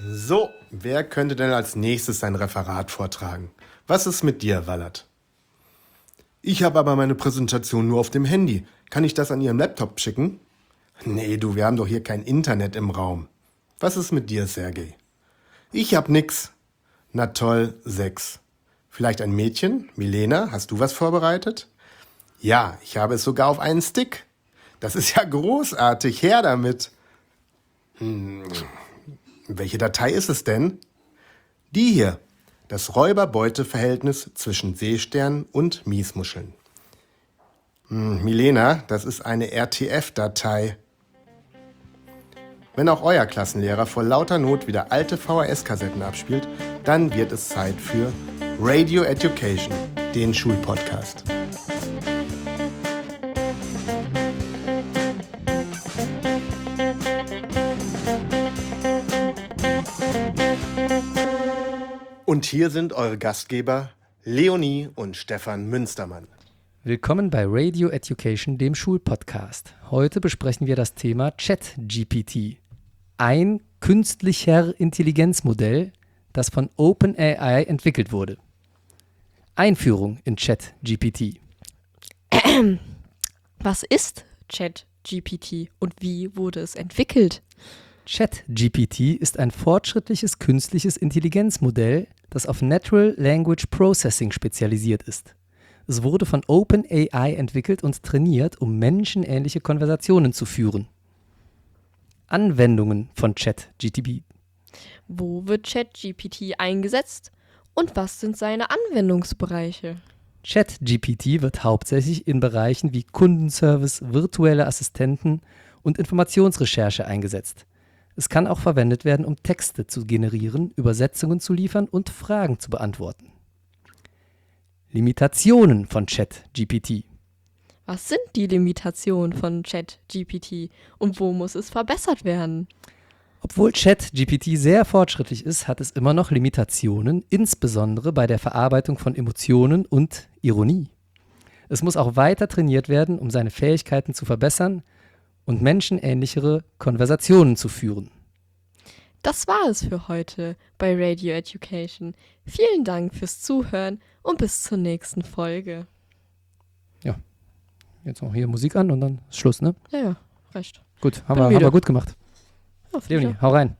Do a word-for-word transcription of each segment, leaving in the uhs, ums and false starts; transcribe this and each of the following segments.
So, wer könnte denn als nächstes sein Referat vortragen? Was ist mit dir, Wallert? Ich habe aber meine Präsentation nur auf dem Handy. Kann ich das an Ihrem Laptop schicken? Nee, du, wir haben doch hier kein Internet im Raum. Was ist mit dir, Sergej? Ich hab nix. Na toll, sechs. Vielleicht ein Mädchen? Milena, hast du was vorbereitet? Ja, ich habe es sogar auf einen Stick. Das ist ja großartig, her damit. Hm, welche Datei ist es denn? Die hier, das Räuber-Beute-Verhältnis zwischen Seesternen und Miesmuscheln. Hm, Milena, das ist eine R T F-Datei. Wenn auch euer Klassenlehrer vor lauter Not wieder alte V H S-Kassetten abspielt, dann wird es Zeit für Radio Education, den Schulpodcast. Und hier sind eure Gastgeber Leonie und Stefan Münstermann. Willkommen bei Radio Education, dem Schulpodcast. Heute besprechen wir das Thema ChatGPT. Ein künstlicher Intelligenzmodell, das von OpenAI entwickelt wurde. Einführung in ChatGPT. Was ist ChatGPT und wie wurde es entwickelt? ChatGPT ist ein fortschrittliches künstliches Intelligenzmodell, das auf Natural Language Processing spezialisiert ist. Es wurde von OpenAI entwickelt und trainiert, um menschenähnliche Konversationen zu führen. Anwendungen von ChatGPT. Wo wird ChatGPT eingesetzt und was sind seine Anwendungsbereiche? ChatGPT wird hauptsächlich in Bereichen wie Kundenservice, virtuelle Assistenten und Informationsrecherche eingesetzt. Es kann auch verwendet werden, um Texte zu generieren, Übersetzungen zu liefern und Fragen zu beantworten. Limitationen von ChatGPT. Was sind die Limitationen von ChatGPT und wo muss es verbessert werden? Obwohl ChatGPT sehr fortschrittlich ist, hat es immer noch Limitationen, insbesondere bei der Verarbeitung von Emotionen und Ironie. Es muss auch weiter trainiert werden, um seine Fähigkeiten zu verbessern und menschenähnlichere Konversationen zu führen. Das war es für heute bei Radio Education. Vielen Dank fürs Zuhören und bis zur nächsten Folge. Ja, jetzt noch hier Musik an und dann ist Schluss, ne? Ja, ja, reicht. Gut, haben wir, haben wir gut gemacht. Ja, Leonie, hau rein.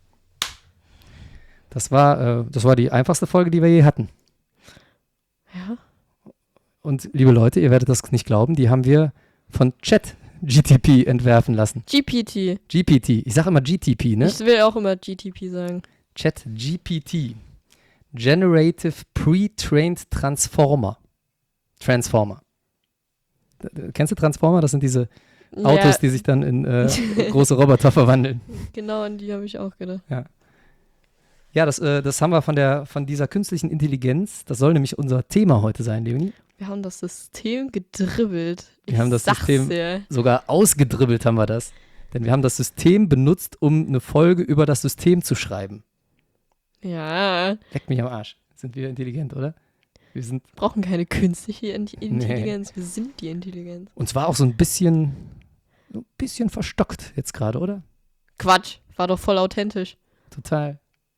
Das war, äh, das war die einfachste Folge, die wir je hatten. Ja. Und liebe Leute, ihr werdet das nicht glauben, die haben wir von ChatGPT entwerfen lassen. G P T. G P T. Ich sage immer G T P, ne? Ich will auch immer G T P sagen. ChatGPT. Generative Pre-Trained Transformer. Transformer. Kennst du Transformer? Das sind diese Autos, Ja, die sich dann in äh, große Roboter verwandeln. genau, an die habe ich auch gedacht. Ja, ja das, äh, das haben wir von, der, von dieser künstlichen Intelligenz. Das soll nämlich unser Thema heute sein, Leonie. Wir haben das System gedribbelt. Wir Ich haben das sag's System dir. sogar ausgedribbelt, haben wir das. Denn wir haben das System benutzt, um eine Folge über das System zu schreiben. Ja, Leck mich am Arsch. Sind wir intelligent, oder? Wir sind, brauchen keine künstliche Int- Intelligenz. Wir sind die Intelligenz. und zwar auch so ein bisschen, so ein bisschen verstockt jetzt gerade, oder? Quatsch, war doch voll authentisch. Total.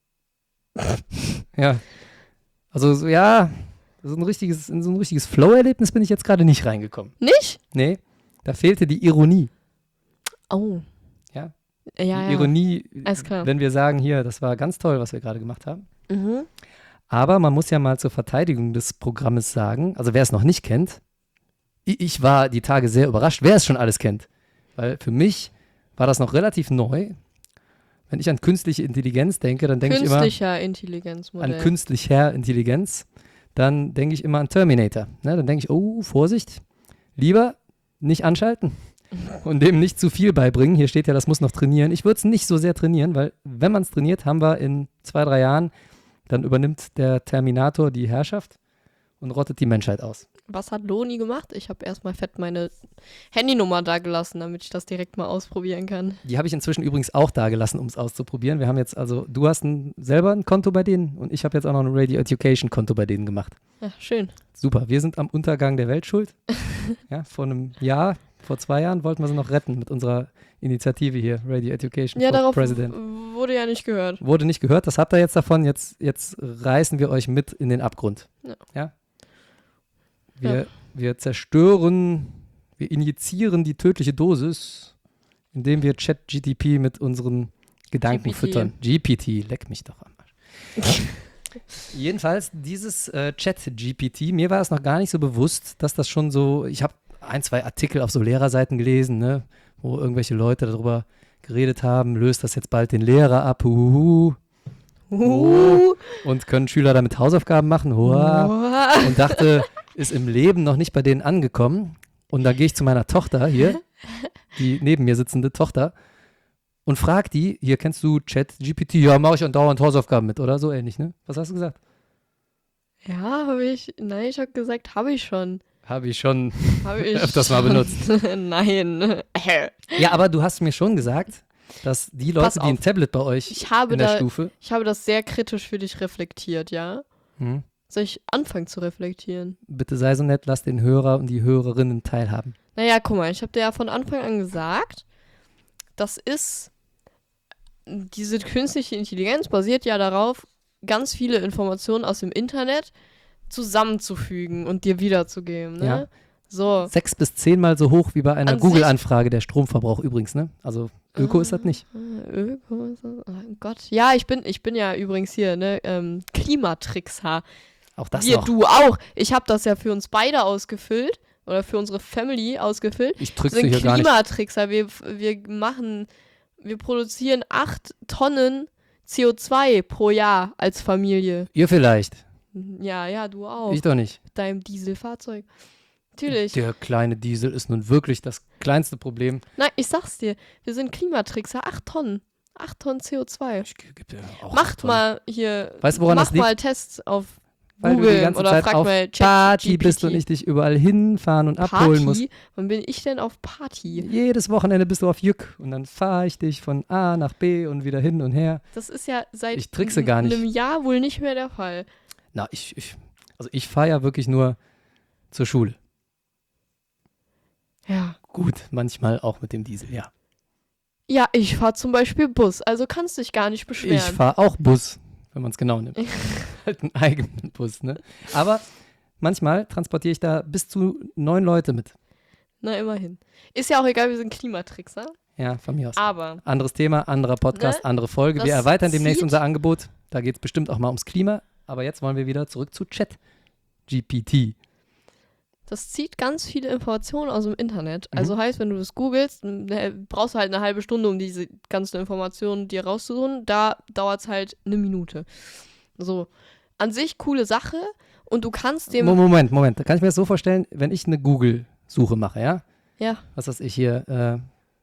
Ja. Also, so, ja, so ein richtiges, in so ein richtiges Flow-Erlebnis bin ich jetzt gerade nicht reingekommen. Nicht? Nee, da fehlte die Ironie. Oh. Ja. Ja, die ja. Ironie, Alles klar. wenn wir sagen, hier, das war ganz toll, was wir gerade gemacht haben. Mhm. Aber man muss ja mal zur Verteidigung des Programmes sagen, also wer es noch nicht kennt, ich, ich war die Tage sehr überrascht, wer es schon alles kennt. Weil für mich war das noch relativ neu. Wenn ich an künstliche Intelligenz denke, dann denke ich immer Künstlicher Intelligenzmodell. an künstlicher Intelligenz, dann denke ich immer an Terminator. Ne? Dann denke ich, oh, Vorsicht, lieber nicht anschalten und dem nicht zu viel beibringen. Hier steht ja, das muss noch trainieren. Ich würde es nicht so sehr trainieren, weil wenn man es trainiert, haben wir in zwei, drei Jahren, dann übernimmt der Terminator die Herrschaft und rottet die Menschheit aus. Was hat Loni gemacht? Ich habe erstmal fett meine Handynummer da gelassen, damit ich das direkt mal ausprobieren kann. Die habe ich inzwischen übrigens auch da gelassen, um es auszuprobieren. Wir haben jetzt also, du hast ein, selber ein Konto bei denen und ich habe jetzt auch noch ein Radio Education Konto bei denen gemacht. Ja, schön. Super, wir sind am Untergang der Welt schuld. Ja, vor einem Jahr vor zwei Jahren wollten wir sie noch retten mit unserer Initiative hier, Radio Education Ja, for darauf President. w- wurde ja nicht gehört. Wurde nicht gehört, das habt ihr jetzt davon. Jetzt, jetzt reißen wir euch mit in den Abgrund. Ja. Ja? Wir, Ja. wir zerstören, wir injizieren die tödliche Dosis, indem wir ChatGTP mit unseren Gedanken G P T. füttern. G P T, leck mich doch am Arsch. Jedenfalls dieses äh, Chat-G P T, mir war es noch gar nicht so bewusst, dass das schon so, ich habe ein, zwei Artikel auf so Lehrerseiten gelesen, ne, wo irgendwelche Leute darüber geredet haben, löst das jetzt bald den Lehrer ab, huhuhu, Uh, und können Schüler damit Hausaufgaben machen, hurra, uh. und dachte, ist im Leben noch nicht bei denen angekommen. Und da gehe ich zu meiner Tochter hier, die neben mir sitzende Tochter, und frag die, hier, kennst du Chat-G P T? Ja, mache ich andauernd Hausaufgaben mit, oder? So ähnlich, ne? Was hast du gesagt? Ja, habe ich. Nein, ich habe gesagt, habe ich schon. Habe ich schon Habe ich öfters mal schon. benutzt. Nein. Ja, aber du hast mir schon gesagt, dass die Leute, Pass die auf. ein Tablet bei euch Ich habe, in der da, Stufe, ich habe das sehr kritisch für dich reflektiert, ja? hm, Soll ich anfangen zu reflektieren? bitte sei so nett, lass den Hörer und die Hörerinnen teilhaben. Naja, guck mal, ich habe dir ja von Anfang an gesagt, das ist, diese künstliche Intelligenz basiert ja darauf, ganz viele Informationen aus dem Internet zusammenzufügen und dir wiederzugeben, ne? Ja. So. Sechs bis zehnmal so hoch wie bei einer An Google-Anfrage, der Stromverbrauch übrigens, ne? Also Öko ist das nicht. Äh, Öko ist das? Oh Gott. Ja, ich bin, ich bin ja übrigens hier, ne, ähm, Klimatrickser. Auch das Wir, noch. du auch. Ich habe das ja für uns beide ausgefüllt oder für unsere Family ausgefüllt. Ich Wir drück's sind hier gar nicht. Klimatrickser. Wir, wir machen, wir produzieren acht Tonnen C O zwei pro Jahr als Familie. Ihr vielleicht, Ja, ja, du auch. ich doch nicht. Mit deinem Dieselfahrzeug. Natürlich. Der kleine Diesel ist nun wirklich das kleinste Problem. Nein, ich sag's dir. Wir sind Klimatrickser. Acht Tonnen. Acht Tonnen C O zwei. Ich geb dir auch Macht Tonnen. mal hier, Weißt du, woran mach das liegt? mal Tests auf Weil du die Google ganze oder Zeit frag auf mal Party ChatGPT. bist und ich dich überall hinfahren und abholen muss. Party? Wann bin ich denn auf Party? Jedes Wochenende bist du auf Jück und dann fahre ich dich von A nach B und wieder hin und her. Das ist ja seit Ich trickse gar nicht. einem Jahr wohl nicht mehr der Fall. Na, ich, ich also ich fahre ja wirklich nur zur Schule. Ja. Gut, manchmal auch mit dem Diesel, ja. Ja, ich fahre zum Beispiel Bus, also kannst dich gar nicht beschweren. Ich fahre auch Bus, wenn man es genau nimmt. Halt einen eigenen Bus, ne? Aber manchmal transportiere ich da bis zu neun Leute mit. Na, immerhin. Ist ja auch egal, wir sind Klimatrickser. Ja, von mir aus. Aber, Anderes Thema, anderer Podcast, Ne? andere Folge. Wir Das erweitern demnächst zieht- unser Angebot. Da geht es bestimmt auch mal ums Klima. Aber jetzt wollen wir wieder zurück zu Chat-G P T. das zieht ganz viele Informationen aus dem Internet. Mhm. Also heißt, wenn du das googelst, ne, brauchst du halt eine halbe Stunde, um diese ganzen Informationen dir rauszusuchen. Da dauert es halt eine Minute. So, an sich coole Sache. Und du kannst dem... Mo- Moment, Moment. Da kann ich mir das so vorstellen, wenn ich eine Google-Suche mache, ja? Ja, Was weiß ich hier, äh,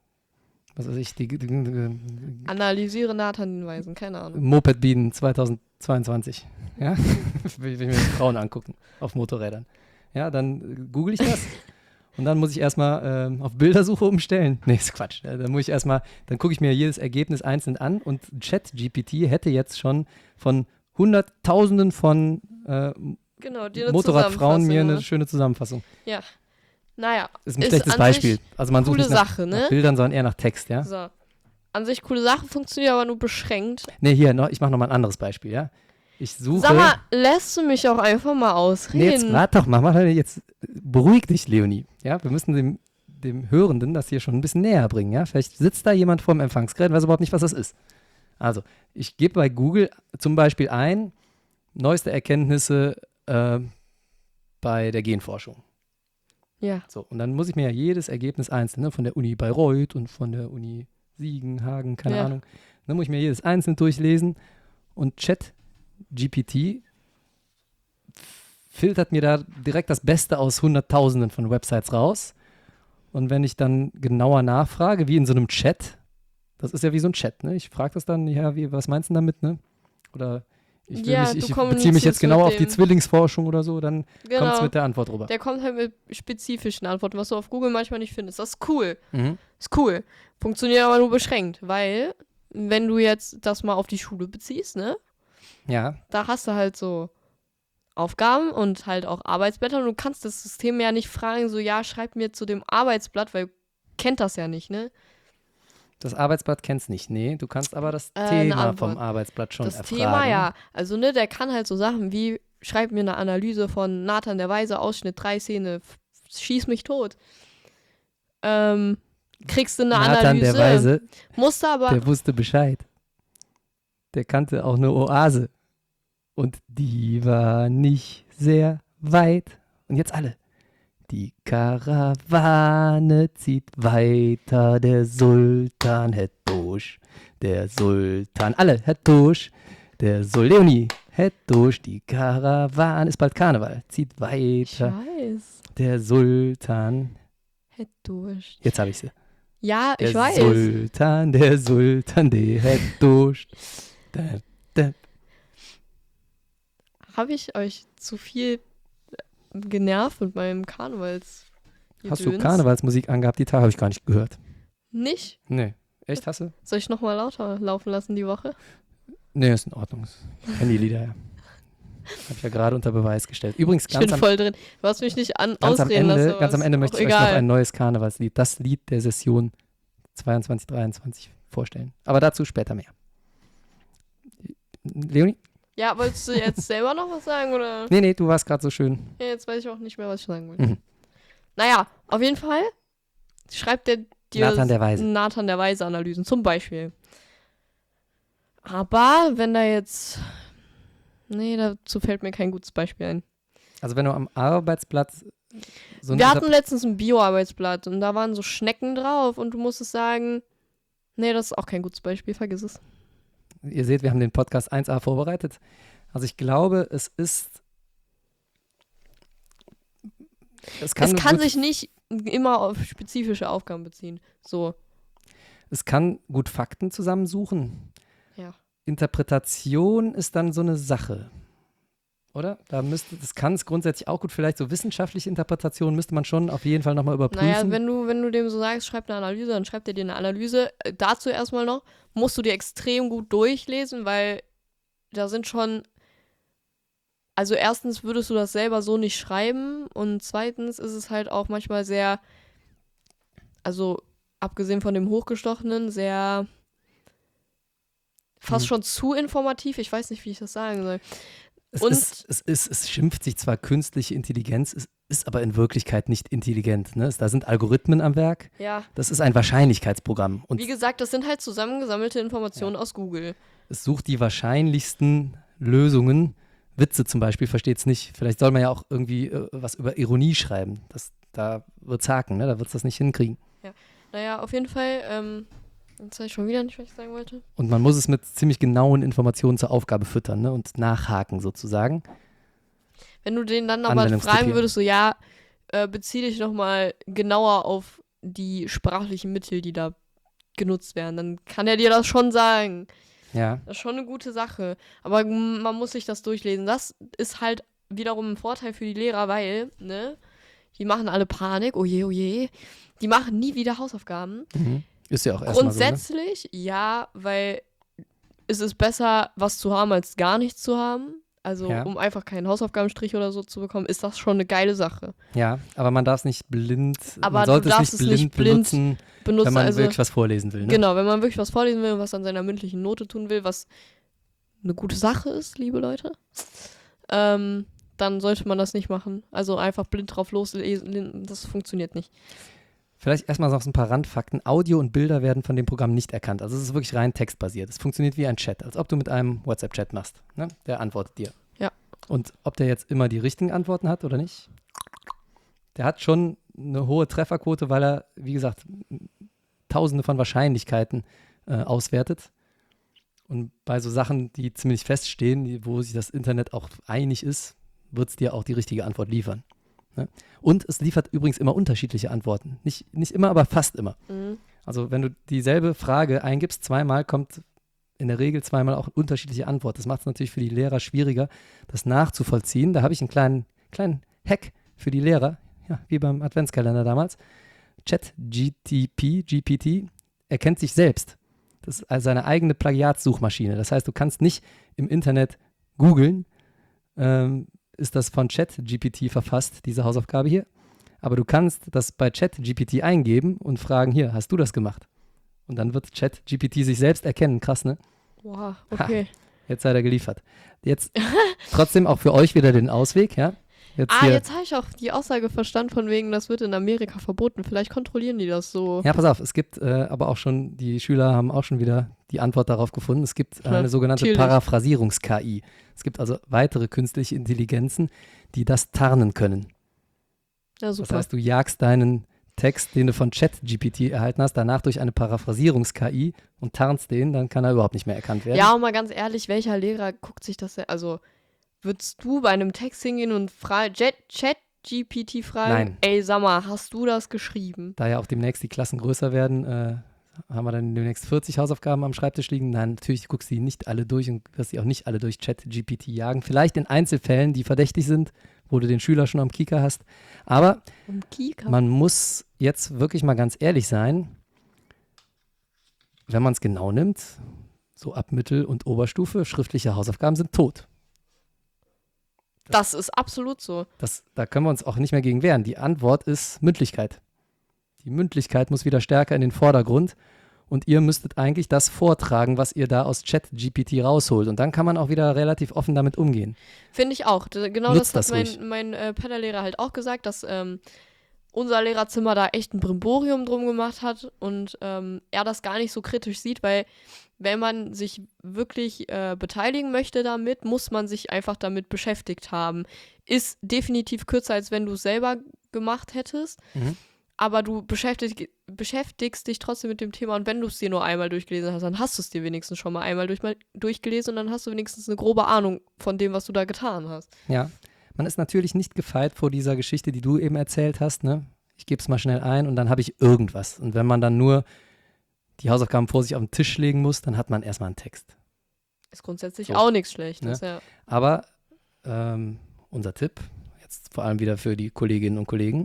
was weiß ich, die, die, die analysiere Nathan-Hinweisen, keine Ahnung. Moped-Bienen zweitausendzweiundzwanzig. Ja? Will ich mir Frauen angucken auf Motorrädern. Ja, dann äh, google ich das und dann muss ich erstmal ähm, auf Bildersuche umstellen. Nee, ist Quatsch. Ja, dann muss ich erstmal, dann gucke ich mir jedes Ergebnis einzeln an und Chat-G P T hätte jetzt schon von Hunderttausenden von äh, Genau, dir eine Motorradfrauen mir Zusammenfassung, eine ne? schöne Zusammenfassung. Ja. Naja, Ist ein Ist schlechtes an Beispiel. sich Also man sucht coole nicht nach, Sache, nach ne? Bildern, sondern eher nach Text, ja? so. An sich coole Sache, funktioniert aber nur beschränkt. Nee, hier, noch, ich mache nochmal ein anderes Beispiel, ja? Ich suche... Sag mal, lässt du mich auch einfach mal Nee, jetzt ausreden? warte doch mal, mach mal jetzt beruhig dich, Leonie. Ja, wir müssen dem, dem Hörenden das hier schon ein bisschen näher bringen, ja? Vielleicht sitzt da jemand vorm Empfangsgerät und weiß überhaupt nicht, was das ist. Also, ich gebe bei Google zum Beispiel ein, neueste Erkenntnisse äh, bei der Genforschung. Ja. So, und dann muss ich mir ja jedes Ergebnis einzeln, ne, von der Uni Bayreuth und von der Uni Siegen, Hagen, keine Ja. Ahnung. Dann muss ich mir jedes einzeln durchlesen und Chat-G P T filtert mir da direkt das Beste aus Hunderttausenden von Websites raus. Und wenn ich dann genauer nachfrage, wie in so einem Chat, das ist ja wie so ein Chat, ne? Ich frage das dann, ja, wie, was meinst du damit, ne? Oder ich, will Ja, mich, du ich beziehe mich kommunizierst jetzt genau mit auf die dem- Zwillingsforschung oder so, dann kommt es Genau. mit der Antwort rüber. Der kommt halt mit spezifischen Antworten, was du auf Google manchmal nicht findest. Das ist cool. Mhm. Ist cool. Funktioniert aber nur beschränkt, weil, wenn du jetzt das mal auf die Schule beziehst, ne? Ja, Da hast du halt so Aufgaben und halt auch Arbeitsblätter und du kannst das System ja nicht fragen, so ja, schreib mir zu dem Arbeitsblatt, weil kennt das ja nicht, ne? Das Arbeitsblatt kennst nicht, nee. Du kannst aber das Äh, eine Thema Antwort. vom Arbeitsblatt schon Das erfragen. Thema, ja. Also, ne, der kann halt so Sachen wie, schreib mir eine Analyse von Nathan der Weise, Ausschnitt drei Szene, f- schieß mich tot. Ähm, kriegst du eine Nathan Analyse. der Weise, Musst du aber, der wusste Bescheid. Der kannte auch eine Oase. Und die war nicht sehr weit. Und jetzt alle. Die Karawane zieht weiter, der Sultan het durch. Der Sultan, alle het durch. Der Sul Leonie het durch. Die Karawane, ist bald Karneval, zieht ich weiter. weiß, Der Sultan, hätt durch. jetzt habe ich sie. Ja, Der ich weiß. Sultan, der Sultan, der het durch. Da, da. Habe ich euch zu viel genervt mit meinem Karnevals? Hast du Karnevalsmusik angehabt? Die Tage habe ich gar nicht gehört. Nicht? Nee. Echt, hast du? Soll ich nochmal lauter laufen lassen die Woche? Nee, ist in Ordnung. Ich kenne die Lieder ja. Habe ich ja gerade unter Beweis gestellt. Übrigens, Ich ganz, bin am, voll drin. Du hast mich nicht an ganz am ausreden Ende, lassen. ganz am aber Ende ist möchte auch ich euch noch egal. ein neues Karnevalslied, das Lied der Session zweiundzwanzig dreiundzwanzig vorstellen. Aber dazu später mehr. Leonie? Ja, wolltest du jetzt selber noch was sagen? Oder? Nee, nee, du warst gerade so schön. Ja, jetzt weiß ich auch nicht mehr, was ich sagen wollte. Mhm. Naja, auf jeden Fall schreibt der dir Nathan der Weise. Nathan der Weise Analysen, zum Beispiel. Aber wenn da jetzt. Nee, dazu fällt mir kein gutes Beispiel ein. Also wenn du am Arbeitsplatz so Wir eine hatten letztens ein Bio-Arbeitsblatt und da waren so Schnecken drauf und du musstest sagen, nee, das ist auch kein gutes Beispiel, vergiss es. Ihr seht, wir haben den Podcast eins a vorbereitet. Also ich glaube, es ist es kann, es kann gut, sich nicht immer auf spezifische Aufgaben beziehen. So, es kann gut Fakten zusammensuchen. ja. Interpretation ist dann so eine Sache. Oder? Da müsste, das kann es grundsätzlich auch gut, vielleicht so wissenschaftliche Interpretation müsste man schon auf jeden Fall nochmal überprüfen. Naja, wenn du, wenn du dem so sagst, schreib eine Analyse, dann schreibt er dir eine Analyse. Äh, dazu erstmal noch, musst du dir extrem gut durchlesen, weil da sind schon, also erstens würdest du das selber so nicht schreiben und zweitens ist es halt auch manchmal sehr, also abgesehen von dem Hochgestochenen, sehr fast Mhm. schon zu informativ. Ich weiß nicht, wie ich das sagen soll. Es, Und- ist, es, ist, es schimpft sich zwar künstliche Intelligenz, es ist aber in Wirklichkeit nicht intelligent. Ne? Es- Da sind Algorithmen am Werk. Ja, Das ist ein Wahrscheinlichkeitsprogramm. Und wie gesagt, das sind halt zusammengesammelte Informationen aus Google. es sucht die wahrscheinlichsten Lösungen. Witze zum Beispiel versteht es nicht. Vielleicht soll man ja auch irgendwie äh, was über Ironie schreiben. Das, da wird es haken, ne? Da wird es das nicht hinkriegen. Naja, auf jeden Fall, ähm, jetzt weiß ich schon wieder nicht, was ich sagen wollte. Und man muss es mit ziemlich genauen Informationen zur Aufgabe füttern, ne? Und nachhaken sozusagen. Wenn du den dann aber fragen Anwendungskriterien. würdest, so ja, äh, bezieh dich nochmal genauer auf die sprachlichen Mittel, die da genutzt werden, dann kann er dir das schon sagen. Ja. Das ist schon eine gute Sache. Aber m- man muss sich das durchlesen. Das ist halt wiederum ein Vorteil für die Lehrer, weil, ne, die machen alle Panik, oje, oje. Die machen nie wieder Hausaufgaben. Mhm. Ist ja auch erstmal so, ne? Grundsätzlich, ja, weil es ist besser, was zu haben, als gar nichts zu haben. Also, Ja. um einfach keinen Hausaufgabenstrich oder so zu bekommen, ist das schon eine geile Sache. Ja, aber man darf es nicht blind, Aber man du sollte es darfst nicht es blind nicht blind benutzen, Benutzen, wenn man also, wirklich was vorlesen will. Ne? genau, wenn man wirklich was vorlesen will und was an seiner mündlichen Note tun will, was eine gute Sache ist, liebe Leute, ähm, dann sollte man das nicht machen. Also einfach blind drauf loslesen, das funktioniert nicht. Vielleicht erstmal noch so ein paar Randfakten. Audio und Bilder werden von dem Programm nicht erkannt. Also es ist wirklich rein textbasiert. Es funktioniert wie ein Chat, als ob du mit einem WhatsApp-Chat machst. Ne? Der antwortet dir. Ja. Und ob der jetzt immer die richtigen Antworten hat oder nicht, der hat schon eine hohe Trefferquote, weil er, wie gesagt, tausende von Wahrscheinlichkeiten äh, auswertet. Und bei so Sachen, die ziemlich feststehen, die, wo sich das Internet auch einig ist, wird es dir auch die richtige Antwort liefern. Ne? Und es liefert übrigens immer unterschiedliche Antworten. Nicht, nicht immer, aber fast immer. Mhm. Also wenn du dieselbe Frage eingibst, zweimal kommt in der Regel zweimal auch unterschiedliche Antwort. Das macht es natürlich für die Lehrer schwieriger, das nachzuvollziehen. Da habe ich einen kleinen, kleinen Hack für die Lehrer, ja, wie beim Adventskalender damals. ChatGTP, G P T, erkennt sich selbst. Das ist also seine eigene Plagiatssuchmaschine. Das heißt, du kannst nicht im Internet googeln, ähm, ist das von ChatGPT verfasst, diese Hausaufgabe hier. Aber du kannst das bei ChatGPT eingeben und fragen, hier, hast du das gemacht? Und dann wird ChatGPT sich selbst erkennen. Krass, ne? Wow, okay. Ha, jetzt seid ihr geliefert. Jetzt trotzdem auch für euch wieder den Ausweg, ja? Jetzt ah, hier. jetzt habe ich auch die Aussage verstanden von wegen, das wird in Amerika verboten. Vielleicht kontrollieren die das so. Ja, pass auf, es gibt äh, aber auch schon, die Schüler haben auch schon wieder die Antwort darauf gefunden. Es gibt äh, eine sogenannte Natürlich. Paraphrasierungs-K I. Es gibt also weitere künstliche Intelligenzen, die das tarnen können. Ja, super. Das heißt, du jagst deinen Text, den du von ChatGPT erhalten hast, danach durch eine Paraphrasierungs-K I und tarnst den, dann kann er überhaupt nicht mehr erkannt werden. Ja, und mal ganz ehrlich, welcher Lehrer guckt sich das denn? Also, würdest du bei einem Text hingehen und fra- Jet- ChatGPT fragen? Nein. Ey, sag mal, hast du das geschrieben? Da ja auch demnächst die Klassen größer werden, äh, haben wir dann demnächst vierzig Hausaufgaben am Schreibtisch liegen. Nein, natürlich guckst du die nicht alle durch und wirst sie auch nicht alle durch ChatGPT jagen. Vielleicht in Einzelfällen, die verdächtig sind, wo du den Schüler schon am Kieker hast. Aber Um Kika. man muss jetzt wirklich mal ganz ehrlich sein, wenn man es genau nimmt, so ab Mittel- und Oberstufe, schriftliche Hausaufgaben sind tot. Das ist absolut so. Das, da können wir uns auch nicht mehr gegen wehren. Die Antwort ist Mündlichkeit. Die Mündlichkeit muss wieder stärker in den Vordergrund und ihr müsstet eigentlich das vortragen, was ihr da aus ChatGPT rausholt. Und dann kann man auch wieder relativ offen damit umgehen. Finde ich auch. D- Genau Nutzt das das hat ruhig. mein, mein äh, Pedallehrer halt auch gesagt, dass ähm, unser Lehrerzimmer da echt ein Brimborium drum gemacht hat und ähm, er das gar nicht so kritisch sieht, weil wenn man sich wirklich äh, beteiligen möchte damit, muss man sich einfach damit beschäftigt haben. Ist definitiv kürzer, als wenn du es selber gemacht hättest, Mhm. aber du beschäftig, beschäftigst dich trotzdem mit dem Thema und wenn du es dir nur einmal durchgelesen hast, dann hast du es dir wenigstens schon mal einmal durch, mal durchgelesen und dann hast du wenigstens eine grobe Ahnung von dem, was du da getan hast. Ja, man ist natürlich nicht gefeit vor dieser Geschichte, die du eben erzählt hast. Ne? Ich gebe es mal schnell ein und dann habe ich irgendwas. Und wenn man dann nur die Hausaufgaben vor sich auf den Tisch legen muss, dann hat man erstmal einen Text. Ist grundsätzlich So. auch nichts Schlechtes, ja. Aber ähm, unser Tipp, jetzt vor allem wieder für die Kolleginnen und Kollegen,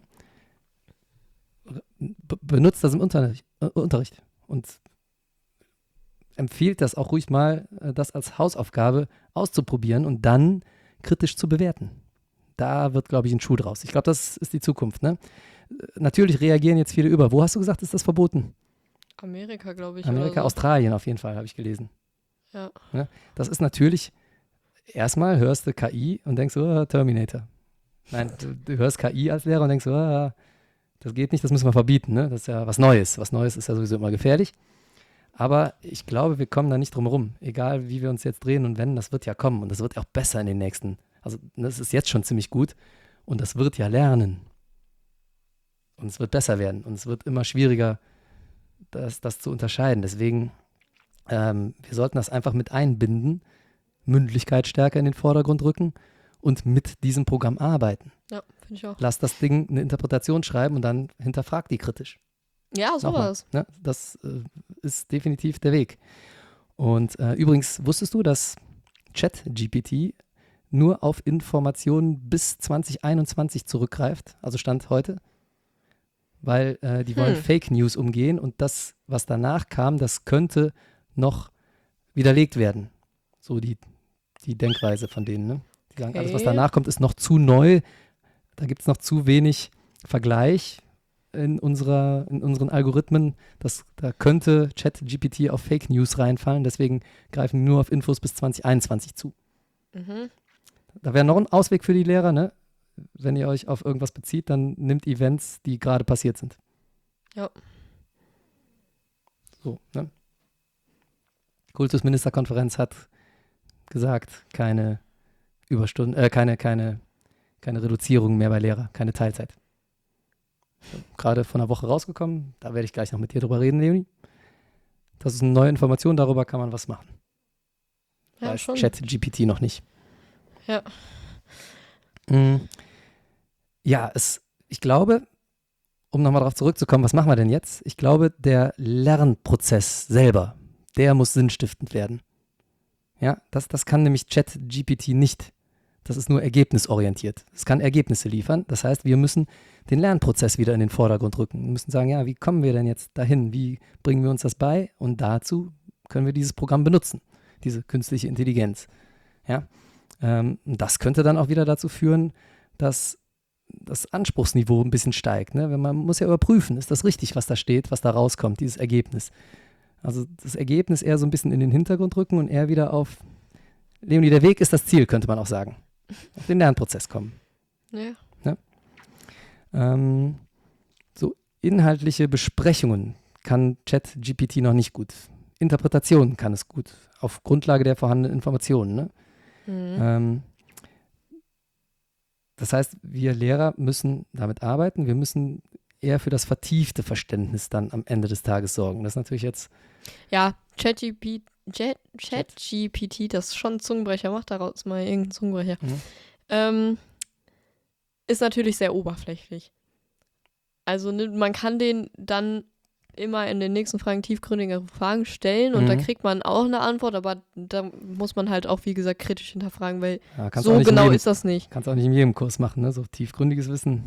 be- benutzt das im Unterricht, äh, Unterricht und empfiehlt das auch ruhig mal, äh, das als Hausaufgabe auszuprobieren und dann kritisch zu bewerten. Da wird, glaube ich, ein Schuh draus. Ich glaube, das ist die Zukunft. Ne? Äh, Natürlich reagieren jetzt viele über. Wo hast du gesagt, ist das verboten? Amerika, glaube ich. Amerika, oder so. Australien auf jeden Fall, habe ich gelesen. Ja. Das ist natürlich, erstmal hörst du K I und denkst, oh, Terminator. Nein, du, du hörst K I als Lehrer und denkst, oh, das geht nicht, das müssen wir verbieten. Ne? Das ist ja was Neues. Was Neues ist ja sowieso immer gefährlich. Aber ich glaube, wir kommen da nicht drum herum. Egal, wie wir uns jetzt drehen und wenden, das wird ja kommen. Und das wird auch besser in den nächsten. Also das ist jetzt schon ziemlich gut. Und das wird ja lernen. Und es wird besser werden. Und es wird immer schwieriger, das, das zu unterscheiden. Deswegen, ähm, wir sollten das einfach mit einbinden, Mündlichkeit stärker in den Vordergrund rücken und mit diesem Programm arbeiten. Ja, finde ich auch. Lass das Ding eine Interpretation schreiben und dann hinterfrag die kritisch. Ja, Nochmal, sowas. ne? Das äh, ist definitiv der Weg. Und äh, übrigens, wusstest du, dass ChatGPT nur auf Informationen bis zwanzig einundzwanzig zurückgreift, also Stand heute? Weil äh, die wollen Hm. Fake News umgehen und das, was danach kam, das könnte noch widerlegt werden. So die, die Denkweise von denen. Ne? Die sagen, alles, was Okay. danach kommt, ist noch zu neu. Da gibt es noch zu wenig Vergleich in, unserer, in unseren Algorithmen. Das, da könnte ChatGPT auf Fake News reinfallen. Deswegen greifen die nur auf Infos bis zwanzig einundzwanzig zu. Mhm. Da wäre noch ein Ausweg für die Lehrer, ne? Wenn ihr euch auf irgendwas bezieht, dann nimmt Events, die gerade passiert sind. Ja. So, ne? Kultusministerkonferenz hat gesagt, keine Überstunden, äh, keine, keine, keine Reduzierung mehr bei Lehrer, keine Teilzeit. Gerade von einer Woche rausgekommen, da werde ich gleich noch mit dir drüber reden, Leonie. Das ist eine neue Information, darüber kann man was machen. Ja, Weiß schon. ChatGPT noch nicht. Ja. Mm. Ja, es, ich glaube, um nochmal darauf zurückzukommen, was machen wir denn jetzt? Ich glaube, der Lernprozess selber, der muss sinnstiftend werden. Ja, das, das kann nämlich ChatGPT nicht. Das ist nur ergebnisorientiert. Es kann Ergebnisse liefern. Das heißt, wir müssen den Lernprozess wieder in den Vordergrund rücken. Wir müssen sagen, ja, wie kommen wir denn jetzt dahin? Wie bringen wir uns das bei? Und dazu können wir dieses Programm benutzen, diese künstliche Intelligenz. Ja, Ähm, das könnte dann auch wieder dazu führen, dass das Anspruchsniveau ein bisschen steigt. Ne? Wenn man muss ja überprüfen, ist das richtig, was da steht, was da rauskommt, dieses Ergebnis. Also das Ergebnis eher so ein bisschen in den Hintergrund rücken und eher wieder auf, Leonie, der Weg ist das Ziel, könnte man auch sagen. Auf den Lernprozess kommen. Ja. Ne? Ähm, so inhaltliche Besprechungen kann ChatGPT noch nicht gut. Interpretationen kann es gut, auf Grundlage der vorhandenen Informationen. Ne? Mhm. Ähm, das heißt, wir Lehrer müssen damit arbeiten, wir müssen eher für das vertiefte Verständnis dann am Ende des Tages sorgen. Das ist natürlich jetzt Ja, ChatGPT, Chat, ChatGPT, das ist schon ein Zungenbrecher, macht daraus mal irgendeinen Zungenbrecher. Mhm. Ähm, ist natürlich sehr oberflächlich. Also ne, man kann den dann immer in den nächsten Fragen tiefgründigere Fragen stellen und Mhm. da kriegt man auch eine Antwort, aber da muss man halt auch, wie gesagt, kritisch hinterfragen, weil ja, kannst auch so nicht in genau jedem, ist das nicht. kannst auch nicht in jedem Kurs machen, ne? So tiefgründiges Wissen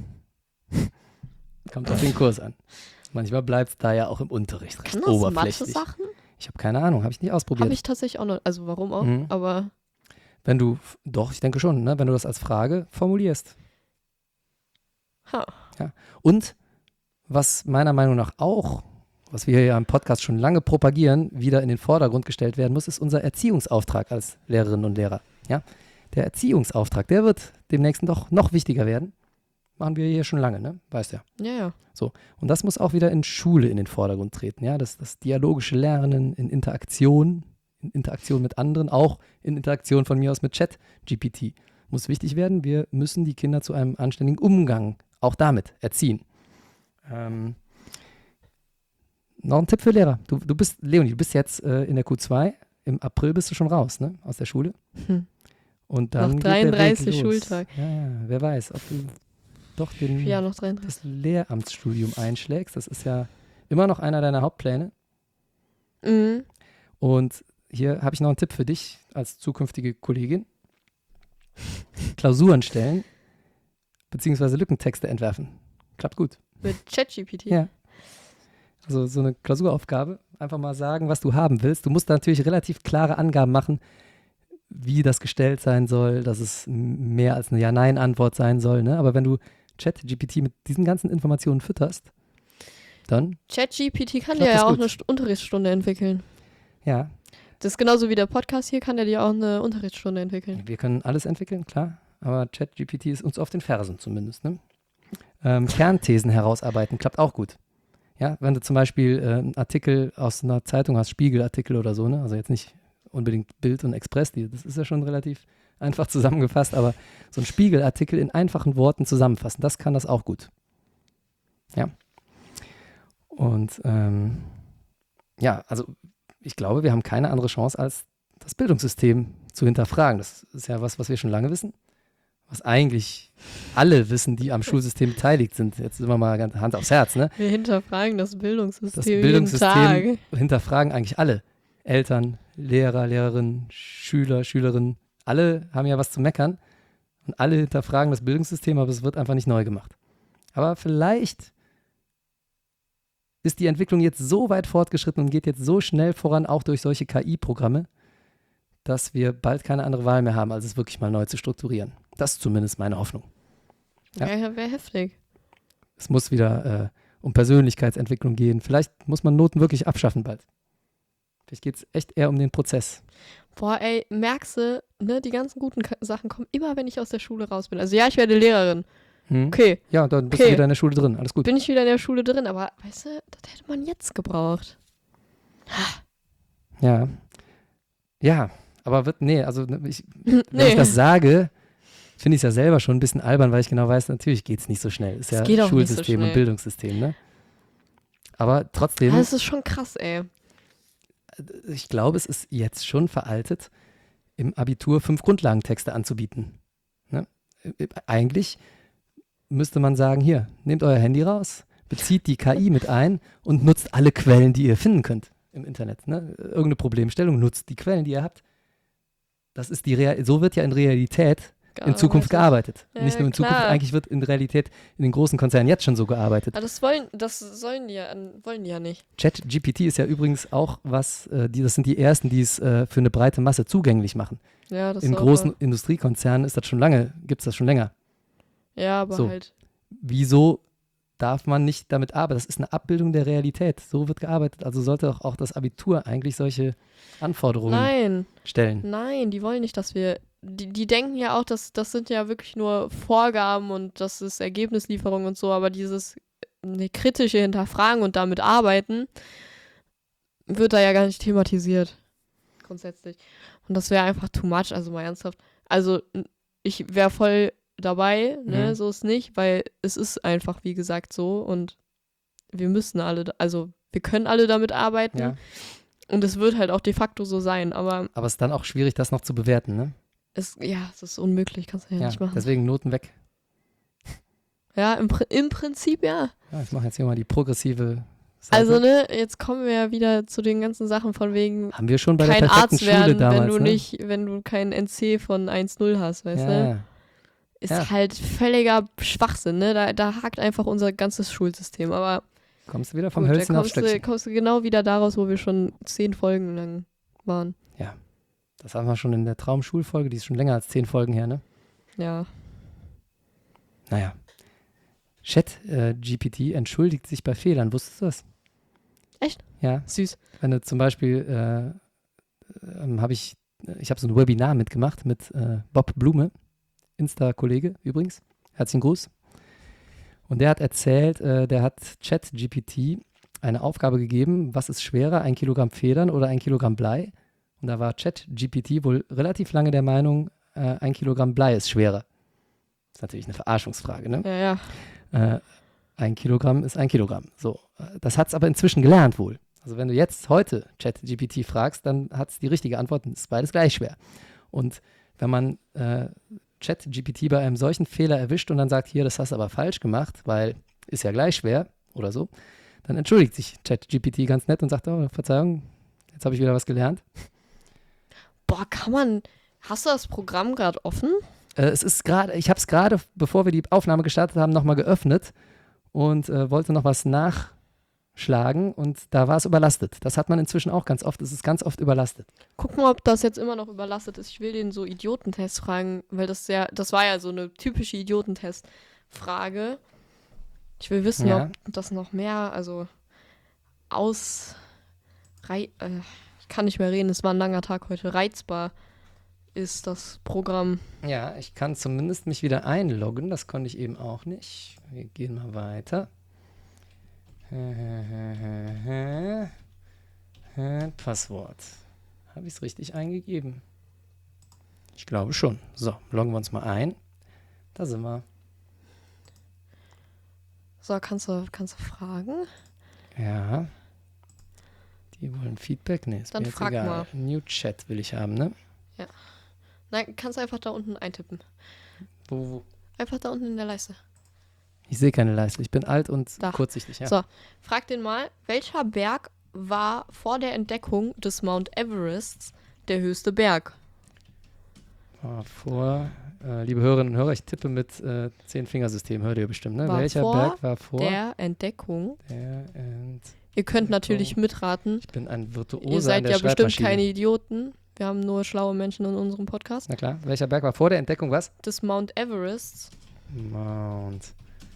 kommt auf den Kurs an. Manchmal bleibt es da ja auch im Unterricht recht Kann das oberflächlich. Mathe-Sachen? Ich habe keine Ahnung, habe ich nicht ausprobiert. Habe ich tatsächlich auch noch, also warum auch, Mhm. aber Wenn du, doch, ich denke schon, ne? Wenn du das als Frage formulierst. ha. Ja. Und was meiner Meinung nach auch, was wir hier ja im Podcast schon lange propagieren, wieder in den Vordergrund gestellt werden muss, ist unser Erziehungsauftrag als Lehrerinnen und Lehrer. Ja? Der Erziehungsauftrag, der wird demnächst doch noch wichtiger werden. Machen wir hier schon lange, ne? Weißt ja. Ja, ja. Und das muss auch wieder in Schule in den Vordergrund treten. Ja? Das, das dialogische Lernen in Interaktion, in Interaktion mit anderen, auch in Interaktion von mir aus mit ChatGPT muss wichtig werden. Wir müssen die Kinder zu einem anständigen Umgang auch damit erziehen. Ähm, noch ein Tipp für Lehrer. Du, du bist, Leonie, du bist jetzt äh, in der Q zwei. Im April bist du schon raus, ne? Aus der Schule. Hm. Und dann Noch geht der Weg dreiunddreißig los. Schultag. Ja, ja, wer weiß, ob du doch den, Ja, noch dreiunddreißig. das Lehramtsstudium einschlägst. Das ist ja immer noch einer deiner Hauptpläne. Mhm. Und hier habe ich noch einen Tipp für dich als zukünftige Kollegin. Klausuren stellen, beziehungsweise Lückentexte entwerfen. Klappt gut. Mit ChatGPT. Ja. Also so eine Klausuraufgabe, einfach mal sagen, was du haben willst. Du musst da natürlich relativ klare Angaben machen, wie das gestellt sein soll, dass es m- mehr als eine Ja-Nein-Antwort sein soll. Ne? Aber wenn du ChatGPT mit diesen ganzen Informationen fütterst, dann, ChatGPT kann Klappt dir das ja auch gut. eine St- Unterrichtsstunde entwickeln. ja, Das ist genauso wie der Podcast hier, kann der dir auch eine Unterrichtsstunde entwickeln. wir können alles entwickeln, klar. Aber ChatGPT ist uns auf den Fersen zumindest. Ne? Ähm, Kernthesen herausarbeiten, klappt auch gut. Ja, wenn du zum Beispiel äh, einen Artikel aus einer Zeitung hast, Spiegelartikel oder so, ne? Also jetzt nicht unbedingt Bild und Express, die, das ist ja schon relativ einfach zusammengefasst, aber so ein Spiegelartikel in einfachen Worten zusammenfassen, das kann das auch gut. Ja. Und ähm, ja, also ich glaube, wir haben keine andere Chance, als das Bildungssystem zu hinterfragen. Das ist ja was, was wir schon lange wissen, was eigentlich alle wissen, die am Schulsystem beteiligt sind. Jetzt sind wir mal ganz Hand aufs Herz, ne? Wir hinterfragen das Bildungssystem, Das jeden Bildungssystem Tag. hinterfragen eigentlich alle. Eltern, Lehrer, Lehrerinnen, Schüler, Schülerinnen. Alle haben ja was zu meckern und alle hinterfragen das Bildungssystem, aber es wird einfach nicht neu gemacht. Aber vielleicht ist die Entwicklung jetzt so weit fortgeschritten und geht jetzt so schnell voran, auch durch solche K I-Programme, dass wir bald keine andere Wahl mehr haben, als es wirklich mal neu zu strukturieren. Das ist zumindest meine Hoffnung. Ja. Ja, wäre heftig. Es muss wieder äh, um Persönlichkeitsentwicklung gehen. Vielleicht muss man Noten wirklich abschaffen bald. Vielleicht geht es echt eher um den Prozess. Boah, ey, merkst du, ne, die ganzen guten Ka- Sachen kommen immer, wenn ich aus der Schule raus bin. Also ja, ich werde Lehrerin. Hm? Okay, Ja, dann bist Okay. du wieder in der Schule drin. Alles gut. bin ich wieder in der Schule drin, aber weißt du, das hätte man jetzt gebraucht. Ja. Ja, aber wird, nee, also ne, ich, wenn Nee. ich das sage, finde ich es ja selber schon ein bisschen albern, weil ich genau weiß, natürlich geht es nicht so schnell. Ist Es ja geht auch nicht so Schulsystem schnell. und Bildungssystem, ne? Aber trotzdem, Das ist schon krass, ey. ich glaube, es ist jetzt schon veraltet, im Abitur fünf Grundlagentexte anzubieten. Ne? Äh, Eigentlich müsste man sagen, hier, nehmt euer Handy raus, bezieht die K I mit ein und nutzt alle Quellen, die ihr finden könnt im Internet. Ne? Irgendeine Problemstellung, nutzt die Quellen, die ihr habt. Das ist die Real so wird ja in Realität in Zukunft gearbeitet. Ja, Nicht nur in Zukunft, klar. eigentlich wird in Realität in den großen Konzernen jetzt schon so gearbeitet. Aber das wollen, das sollen die ja, wollen die ja nicht. ChatGPT ist ja übrigens auch was, äh, die, das sind die ersten, die es äh, für eine breite Masse zugänglich machen. Ja, das In ist auch großen wahr. Industriekonzernen ist das schon lange, gibt es das schon länger. Ja, aber So. halt. Wieso darf man nicht damit arbeiten? Das ist eine Abbildung der Realität. So wird gearbeitet. Also sollte auch, auch das Abitur eigentlich solche Anforderungen Nein, stellen. nein, die wollen nicht, dass wir. Die, die denken ja auch, dass das sind ja wirklich nur Vorgaben und das ist Ergebnislieferung und so, aber dieses eine kritische Hinterfragen und damit arbeiten wird da ja gar nicht thematisiert. Grundsätzlich. Und das wäre einfach too much, also mal ernsthaft. Also n- ich wäre voll dabei, ne, Mhm. so ist nicht, weil es ist einfach, wie gesagt, so und wir müssen alle, da- also wir können alle damit arbeiten Ja. und es wird halt auch de facto so sein, aber Aber es ist dann auch schwierig, das noch zu bewerten. Ne? es, ja, es ist unmöglich, kannst du ja, Ja, nicht machen. deswegen Noten weg. Ja, im, Pri- im Prinzip ja. Ja, ich mache jetzt hier mal die progressive Seite. Also, ne, jetzt kommen wir ja wieder zu den ganzen Sachen von wegen Haben wir schon bei kein der perfekten Arzt Schule werden, damals. wenn du ne? nicht, wenn du kein N C von eins null hast, weißt ja, du? ja. Ist Ja. halt völliger Schwachsinn, ne? Da, da hakt einfach unser ganzes Schulsystem. Aber Kommst du wieder vom gut, da Hölzchen aufs kommst du, Stöckchen. kommst du genau wieder daraus, wo wir schon zehn Folgen lang waren. Das haben wir schon in der Traumschulfolge, die ist schon länger als zehn Folgen her, ne? Ja. Naja. ChatGPT entschuldigt sich bei Fehlern. Wusstest du das? Echt? Ja. Süß. Wenn du zum Beispiel, äh, ähm, habe ich, ich habe so ein Webinar mitgemacht mit äh, Bob Blume, Insta-Kollege übrigens. Herzlichen Gruß. Und der hat erzählt, äh, der hat ChatGPT eine Aufgabe gegeben, was ist schwerer, ein Kilogramm Federn oder ein Kilogramm Blei? Und da war ChatGPT wohl relativ lange der Meinung, äh, ein Kilogramm Blei ist schwerer. Das ist natürlich eine Verarschungsfrage, ne? Ja, ja. Äh, ein Kilogramm ist ein Kilogramm. So, äh, das hat es aber inzwischen gelernt wohl. Also wenn du jetzt heute ChatGPT fragst, dann hat es die richtige Antwort, es ist beides gleich schwer. Und wenn man äh, ChatGPT bei einem solchen Fehler erwischt und dann sagt, hier, das hast du aber falsch gemacht, weil ist ja gleich schwer oder so, dann entschuldigt sich ChatGPT ganz nett und sagt, oh, Verzeihung, jetzt habe ich wieder was gelernt. Boah, kann man. Hast du das Programm gerade offen? Äh, es ist gerade, ich habe es gerade, bevor wir die Aufnahme gestartet haben, nochmal geöffnet und äh, wollte noch was nachschlagen und da war es überlastet. Das hat man inzwischen auch ganz oft, es ist ganz oft überlastet. Guck mal, ob das jetzt immer noch überlastet ist. Ich will den so Idiotentest fragen, weil das ja, das war ja so eine typische Idiotentest-Frage. Ich will wissen, Ja. ob das noch mehr, also aus, rei äh, ich kann nicht mehr reden, es war ein langer Tag heute, reizbar ist das Programm. Ja, ich kann zumindest mich wieder einloggen, das konnte ich eben auch nicht. Wir gehen mal weiter. Passwort. Habe ich es richtig eingegeben? Ich glaube schon. So, loggen wir uns mal ein. Da sind wir. So, kannst du, kannst du fragen? Ja. Die wollen Feedback? Nee, ist Dann mir jetzt frag egal. mal. New Chat will ich haben, ne? Nein, kannst du einfach da unten eintippen. Wo, wo? Einfach da unten in der Leiste. Ich sehe keine Leiste. Ich bin alt und Da. kurzsichtig. Ja. So. Frag den mal, welcher Berg war vor der Entdeckung des Mount Everests der höchste Berg? War vor, äh, liebe Hörerinnen und Hörer, ich tippe mit äh, Zehn-Fingersystem, hört ihr bestimmt, ne? War Welcher vor Berg war vor Der Entdeckung. der Ent Ihr könnt Entdeckung. natürlich mitraten. Ich bin ein Virtuoser Ihr an seid der ja bestimmt Schreibmaschine. keine Idioten. Wir haben nur schlaue Menschen in unserem Podcast. Na klar, welcher Berg war vor der Entdeckung was? Des Mount Everests. Mount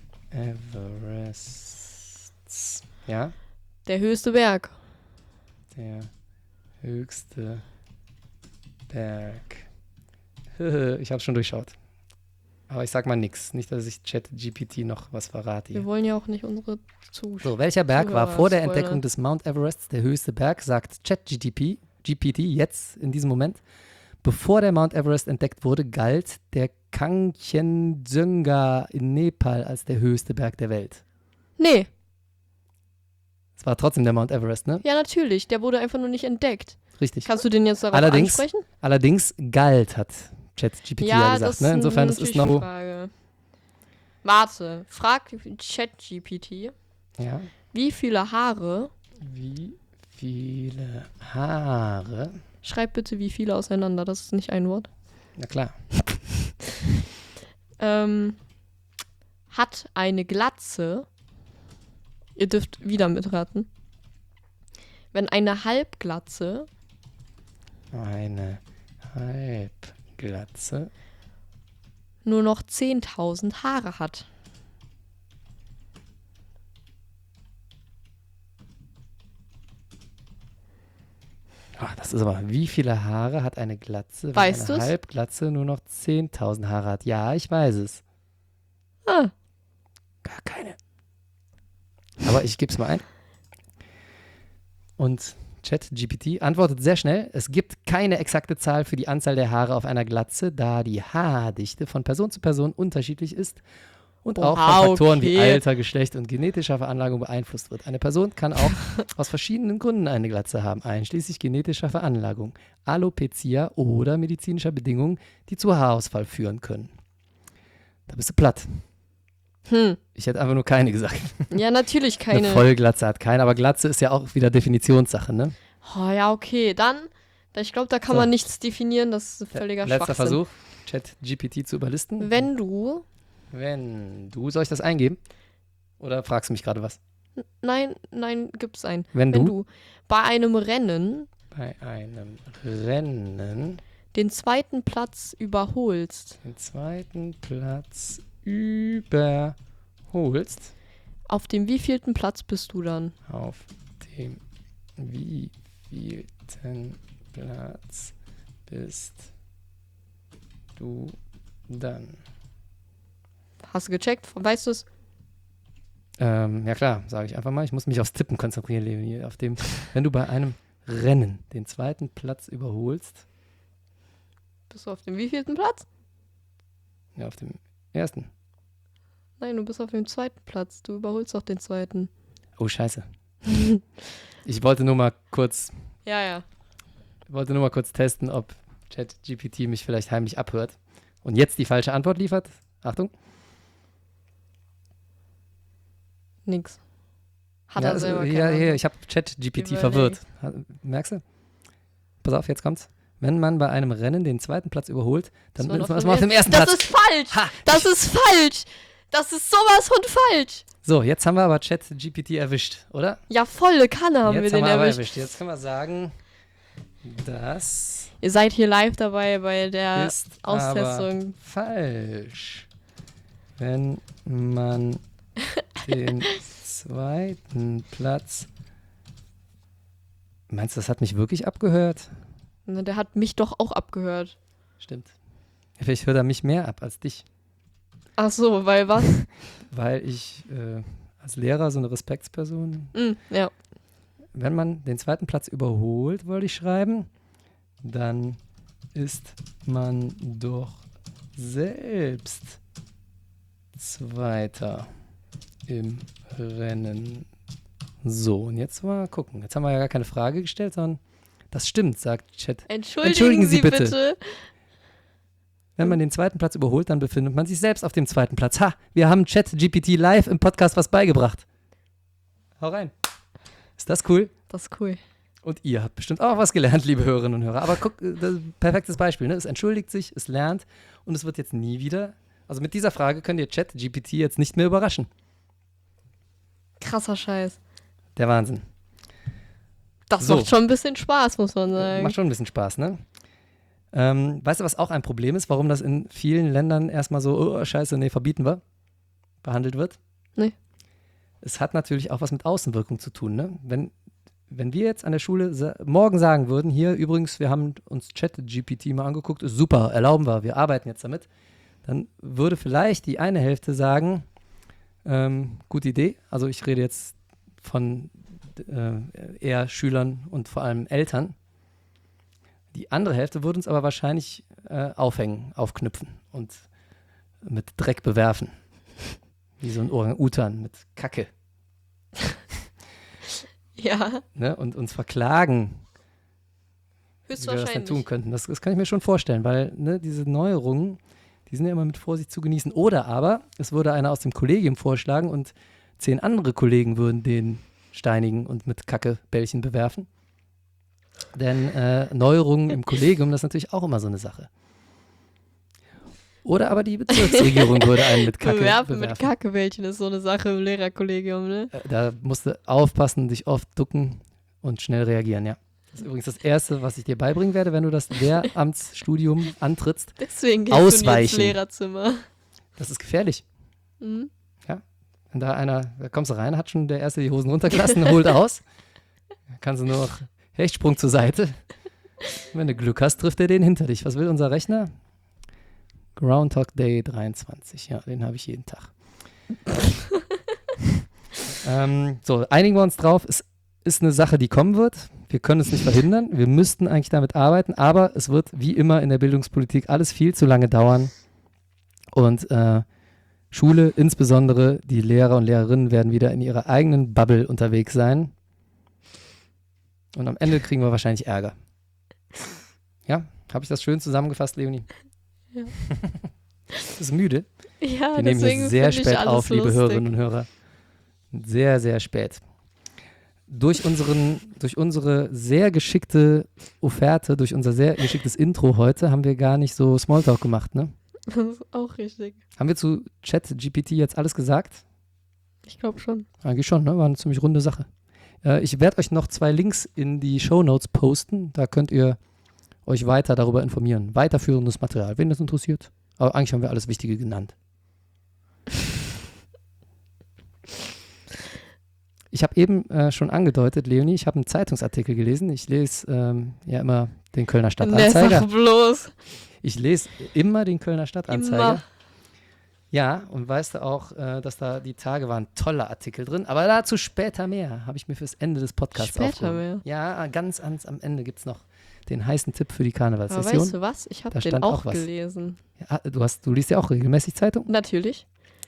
Everest. Ja, Der höchste Berg. der höchste Berg. Ich habe schon durchschaut. Aber ich sag mal nichts. Nicht, dass ich ChatGPT noch was verrate Wir hier. wollen ja auch nicht unsere Zuschauer. So, welcher Berg war Zuhörer vor der spoilern. Entdeckung des Mount Everests der höchste Berg, sagt ChatGPT, G P T jetzt in diesem Moment. Bevor der Mount Everest entdeckt wurde, galt der Kangchenjunga in Nepal als der höchste Berg der Welt. Nee, Es war trotzdem der Mount Everest, ne? ja natürlich. Der wurde einfach nur nicht entdeckt. Richtig. Kannst du den jetzt darauf Allerdings- ansprechen? Allerdings galt, hat ChatGPT ja, Ja, gesagt. das Ne? Insofern ist ist es eine noch. Frage. Warte, frag ChatGPT, Ja. wie viele Haare, Wie viele Haare? schreib bitte wie viele auseinander, das ist nicht ein Wort. Na klar. ähm, hat eine Glatze. Ihr dürft wieder mitraten. Wenn eine Halbglatze Eine Halbglatze. nur noch zehntausend Haare hat. Ach, das ist aber, wie viele Haare hat eine Glatze, wenn Weißt eine du's? Halbglatze nur noch zehntausend Haare hat? Ja, ich weiß es. Ah, Gar keine. Aber ich gebe es mal ein. Und ChatGPT antwortet sehr schnell, es gibt keine exakte Zahl für die Anzahl der Haare auf einer Glatze, da die Haardichte von Person zu Person unterschiedlich ist und auch Oha, von Faktoren wie okay. Alter, Geschlecht und genetischer Veranlagung beeinflusst wird. Eine Person kann auch aus verschiedenen Gründen eine Glatze haben, einschließlich genetischer Veranlagung, Alopecia oder medizinischer Bedingungen, die zu Haarausfall führen können. Da bist du platt. hm. Ich hätte einfach nur keine gesagt. Ja, natürlich Eine keine. Vollglatze hat keine, aber Glatze ist ja auch wieder Definitionssache, ne? Oh, ja, okay. Dann, ich glaube, da kann So. man nichts definieren. Das ist völliger Letzter Schwachsinn. Versuch, ChatGPT zu überlisten. Wenn du, Wenn du, soll ich das eingeben? Oder fragst du mich gerade was? nein, nein, gibt's einen. Wenn, Wenn du, du bei einem Rennen bei einem Rennen den zweiten Platz überholst, den zweiten Platz überholst, auf dem wievielten Platz bist du dann? auf dem wievielten Platz bist du dann? Hast du gecheckt? Weißt du es? Ähm, ja klar, sage ich einfach mal. Ich muss mich aufs Tippen konzentrieren, Leonie. Auf dem, wenn du bei einem Rennen den zweiten Platz überholst, Bist du auf dem wievielten Platz? ja, auf dem ersten. Nein, du bist auf dem zweiten Platz. Du überholst auch den zweiten. Oh, scheiße. Ich wollte nur mal kurz, Ja, ja. wollte nur mal kurz testen, ob ChatGPT mich vielleicht heimlich abhört und jetzt die falsche Antwort liefert. Achtung. Nix. Hat ja, er es- selber ja, keine ja, Ahnung. ich habe ChatGPT Überleg. verwirrt. Ha- Merkst du? Pass auf, jetzt kommt's. Wenn man bei einem Rennen den zweiten Platz überholt, dann man ist auf man dem erstmal auf dem ersten Das Platz. ist falsch! Ha! Das ist falsch! Das ist sowas von falsch! So, jetzt haben wir aber ChatGPT erwischt, oder? Ja, volle Kanne haben jetzt wir haben den wir aber erwischt. erwischt. Jetzt können wir sagen, das Ihr seid hier live dabei bei der ist aber Austestung. falsch. Wenn man den zweiten Platz... Meinst du, das hat mich wirklich abgehört? Na, der hat mich doch auch abgehört. Stimmt. Vielleicht hört er mich mehr ab als dich, Ach so, weil was? weil ich äh, als Lehrer so eine Respektsperson... Hm, ja. Wenn man den zweiten Platz überholt, wollte ich schreiben, dann ist man doch selbst Zweiter im Rennen. So, und jetzt mal gucken. Jetzt haben wir ja gar keine Frage gestellt, sondern das stimmt, sagt Chat. Entschuldigen, Entschuldigen Sie Sie bitte. bitte. Wenn man den zweiten Platz überholt, dann befindet man sich selbst auf dem zweiten Platz. Ha, wir haben ChatGPT live im Podcast was beigebracht. Hau rein. Ist das cool? Das ist cool. Und ihr habt bestimmt auch was gelernt, liebe Hörerinnen und Hörer. Aber guck, äh, das ist ein perfektes Beispiel. Ne? Es entschuldigt sich, es lernt und es wird jetzt nie wieder. Also mit dieser Frage könnt ihr ChatGPT jetzt nicht mehr überraschen. Krasser Scheiß. Der Wahnsinn. Das So. macht schon ein bisschen Spaß, muss man sagen. Macht schon ein bisschen Spaß, ne? Ähm, weißt du, was auch ein Problem ist, warum das in vielen Ländern erstmal so, oh, scheiße, nee, verbieten wir, behandelt wird? Nee. Es hat natürlich auch was mit Außenwirkung zu tun, ne? Wenn, wenn wir jetzt an der Schule sa- morgen sagen würden, hier übrigens, wir haben uns ChatGPT mal angeguckt, ist super, erlauben wir, wir arbeiten jetzt damit, dann würde vielleicht die eine Hälfte sagen, ähm, gute Idee, also ich rede jetzt von äh, eher Schülern und vor allem Eltern. Die andere Hälfte würde uns aber wahrscheinlich äh, aufhängen, aufknüpfen und mit Dreck bewerfen. Wie so ein Orang-Utan mit Kacke. Ja, Ne? Und uns verklagen, wie wir das dann höchstwahrscheinlich. tun könnten. Das, das kann ich mir schon vorstellen, weil ne, diese Neuerungen, die sind ja immer mit Vorsicht zu genießen. Oder aber, es würde einer aus dem Kollegium vorschlagen und zehn andere Kollegen würden den steinigen und mit Kackebällchen bewerfen. Denn äh, Neuerungen im Kollegium, das ist natürlich auch immer so eine Sache. Oder aber die Bezirksregierung würde einen mit Kacke Bewerfen bewerfen. mit Kackebällchen ist so eine Sache im Lehrerkollegium, ne? Äh, Da musst du aufpassen, dich oft ducken und schnell reagieren, ja. Das ist übrigens das Erste, was ich dir beibringen werde, wenn du das Lehramtsstudium antrittst. Deswegen gehst du nie ins Ausweichen. Lehrerzimmer. Das ist gefährlich. Mhm. Wenn da einer, da kommst du rein, hat schon der Erste die Hosen runtergelassen, holt aus. Dann kannst du nur noch Hechtsprung zur Seite. Und wenn du Glück hast, trifft er den hinter dich. Was will unser Rechner? Groundhog Day dreiundzwanzig. Ja, den habe ich jeden Tag. ähm, so, einigen wir uns drauf. Es ist eine Sache, die kommen wird. Wir können es nicht verhindern. Wir müssten eigentlich damit arbeiten. Aber es wird, wie immer in der Bildungspolitik, alles viel zu lange dauern. Und äh, Schule, insbesondere die Lehrer und Lehrerinnen, werden wieder in ihrer eigenen Bubble unterwegs sein. Und am Ende kriegen wir wahrscheinlich Ärger. Ja, habe ich das schön zusammengefasst, Leonie? Ja. Du bist müde. Ja, Wir nehmen deswegen hier sehr find ich spät alles auf, liebe lustig. Hörerinnen und Hörer. Sehr, sehr spät. Durch, unseren, durch unsere sehr geschickte Offerte, durch unser sehr geschicktes Intro heute, haben wir gar nicht so Smalltalk gemacht, ne? Das ist auch richtig. Haben wir zu ChatGPT jetzt alles gesagt? Ich glaube schon. Eigentlich schon, ne? War eine ziemlich runde Sache. Äh, ich werde euch noch zwei Links in die Shownotes posten. Da könnt ihr euch weiter darüber informieren. Weiterführendes Material, wen das interessiert. Aber eigentlich haben wir alles Wichtige genannt. Ich habe eben äh, schon angedeutet, Leonie, ich habe einen Zeitungsartikel gelesen. Ich lese ähm, ja immer den Kölner Ne, Stadtanzeiger. sag bloß. Ich lese immer den Kölner Stadtanzeiger. Immer. Ja, und weißt du auch, äh, dass da die Tage waren tolle Artikel drin, aber dazu später mehr, habe ich mir fürs Ende des Podcasts Später aufgehoben. mehr? Ja, ganz ans, am Ende gibt es noch den heißen Tipp für die Aber Karnevalssession. weißt du was? Ich habe Da den stand auch, auch was. gelesen. Ja, du, hast, du liest ja auch regelmäßig Zeitung Natürlich.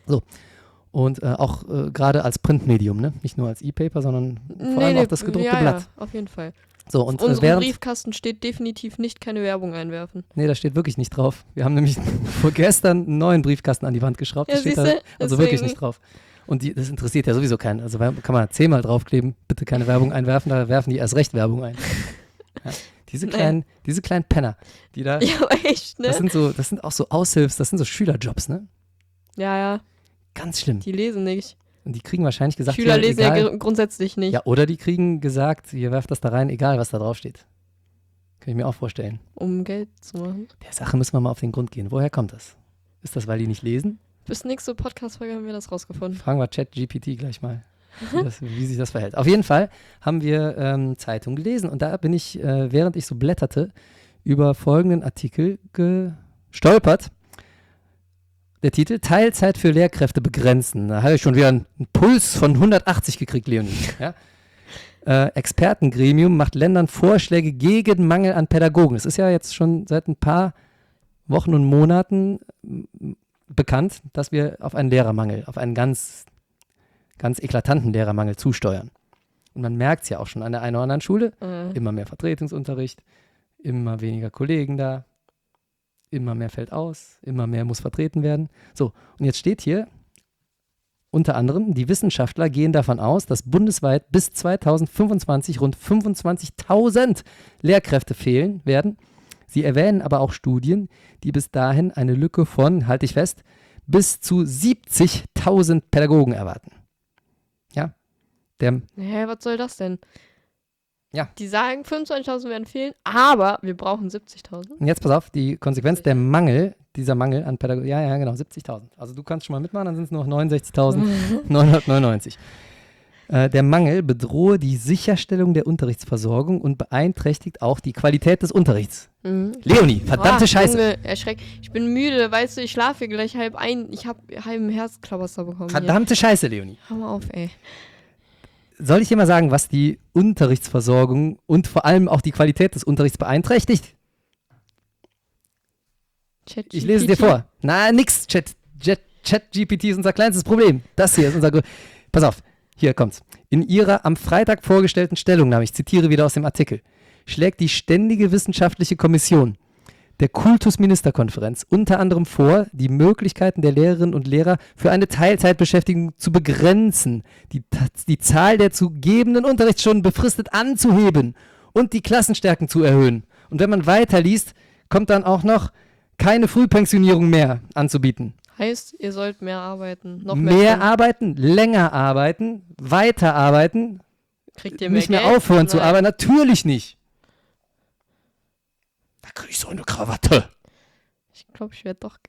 und äh, auch äh, gerade als Printmedium, ne? Nicht nur als E-Paper, sondern vor allem auch das gedruckte ja, Blatt. Ja, auf jeden Fall. So, und Auf äh, unserem während, Briefkasten steht definitiv nicht keine Werbung einwerfen. nee, da steht wirklich nicht drauf. Wir haben nämlich vor gestern einen neuen Briefkasten an die Wand geschraubt. Ja, Das steht da siehste, also wirklich deswegen. nicht drauf. Und die, das interessiert ja sowieso keinen. Also kann man zehnmal draufkleben, bitte keine Werbung einwerfen, da werfen die erst recht Werbung ein. Ja, diese, Naja. kleinen, diese kleinen Penner, die da, Ja, aber echt, ne? das sind so, das sind auch so Aushilfs, das sind so Schülerjobs, ne? Ja, ja, Ganz schlimm. die lesen nicht. Und die kriegen wahrscheinlich gesagt, Schüler ja, lesen egal, ja gr- grundsätzlich nicht, ja, oder die kriegen gesagt, ihr werft das da rein, egal was da drauf steht. Kann ich mir auch vorstellen. um Geld zu machen. Der Sache müssen wir mal auf den Grund gehen. Woher kommt das? Ist das, weil die nicht lesen? Bis nächste Podcast-Folge haben wir das rausgefunden. Fragen wir ChatGPT gleich mal, wie, das, wie sich das verhält. Auf jeden Fall haben wir ähm, Zeitung gelesen und da bin ich, äh, während ich so blätterte, über folgenden Artikel gestolpert. Der Titel: Teilzeit für Lehrkräfte begrenzen. Da habe ich schon wieder einen, einen Puls von hundertachtzig gekriegt, Leonie. Ja? Äh, Expertengremium macht Ländern Vorschläge gegen Mangel an Pädagogen. Es ist ja jetzt schon seit ein paar Wochen und Monaten m, bekannt, dass wir auf einen Lehrermangel, auf einen ganz, ganz eklatanten Lehrermangel zusteuern. Und man merkt es ja auch schon an der einen oder anderen Schule. Äh, Immer mehr Vertretungsunterricht, immer weniger Kollegen da, immer mehr fällt aus, immer mehr muss vertreten werden. So, und jetzt steht hier unter anderem, die Wissenschaftler gehen davon aus, dass bundesweit bis zweitausendfünfundzwanzig rund fünfundzwanzigtausend Lehrkräfte fehlen werden. Sie erwähnen aber auch Studien, die bis dahin eine Lücke von, halte ich fest, bis zu siebzigtausend Pädagogen erwarten. Ja, der, hä, was soll das denn? Ja. Die sagen, fünfundzwanzigtausend werden fehlen, aber wir brauchen siebzigtausend. und jetzt pass auf, die Konsequenz, der Mangel, dieser Mangel an Pädagogen, ja, ja, genau, siebzigtausend. Also du kannst schon mal mitmachen, dann sind es nur noch neunundsechzigtausendneunhundertneunundneunzig. Äh, der Mangel bedrohe die Sicherstellung der Unterrichtsversorgung und beeinträchtigt auch die Qualität des Unterrichts. Mhm. Leonie, verdammte Ah, Scheiße. Junge, erschreck. Ich bin müde, weißt du, ich schlafe gleich halb ein. Ich habe halben Herzklabaster bekommen. Verdammte Scheiße, Leonie. Hier. Hör mal auf, ey. Soll ich dir mal sagen, was die Unterrichtsversorgung und vor allem auch die Qualität des Unterrichts beeinträchtigt? Chat Ich lese es dir vor. Na, nix. Chat, Chat, ChatGPT ist unser kleinstes Problem. Das hier ist unser... Gro- Pass auf, hier kommt's. In ihrer am Freitag vorgestellten Stellungnahme, ich zitiere wieder aus dem Artikel, schlägt die Ständige Wissenschaftliche Kommission der Kultusministerkonferenz unter anderem vor, die Möglichkeiten der Lehrerinnen und Lehrer für eine Teilzeitbeschäftigung zu begrenzen, die, die Zahl der zu gebenden Unterrichtsstunden befristet anzuheben und die Klassenstärken zu erhöhen. Und wenn man weiterliest, kommt dann auch noch keine Frühpensionierung mehr anzubieten. Heißt, ihr sollt mehr arbeiten. Noch mehr, Mehr Stunden. arbeiten, länger arbeiten, weiter arbeiten, Kriegt ihr mehr nicht mehr Geld? aufhören zu Nein. arbeiten. Natürlich nicht. Da kriege ich so eine Krawatte. Ich glaube, ich werde doch.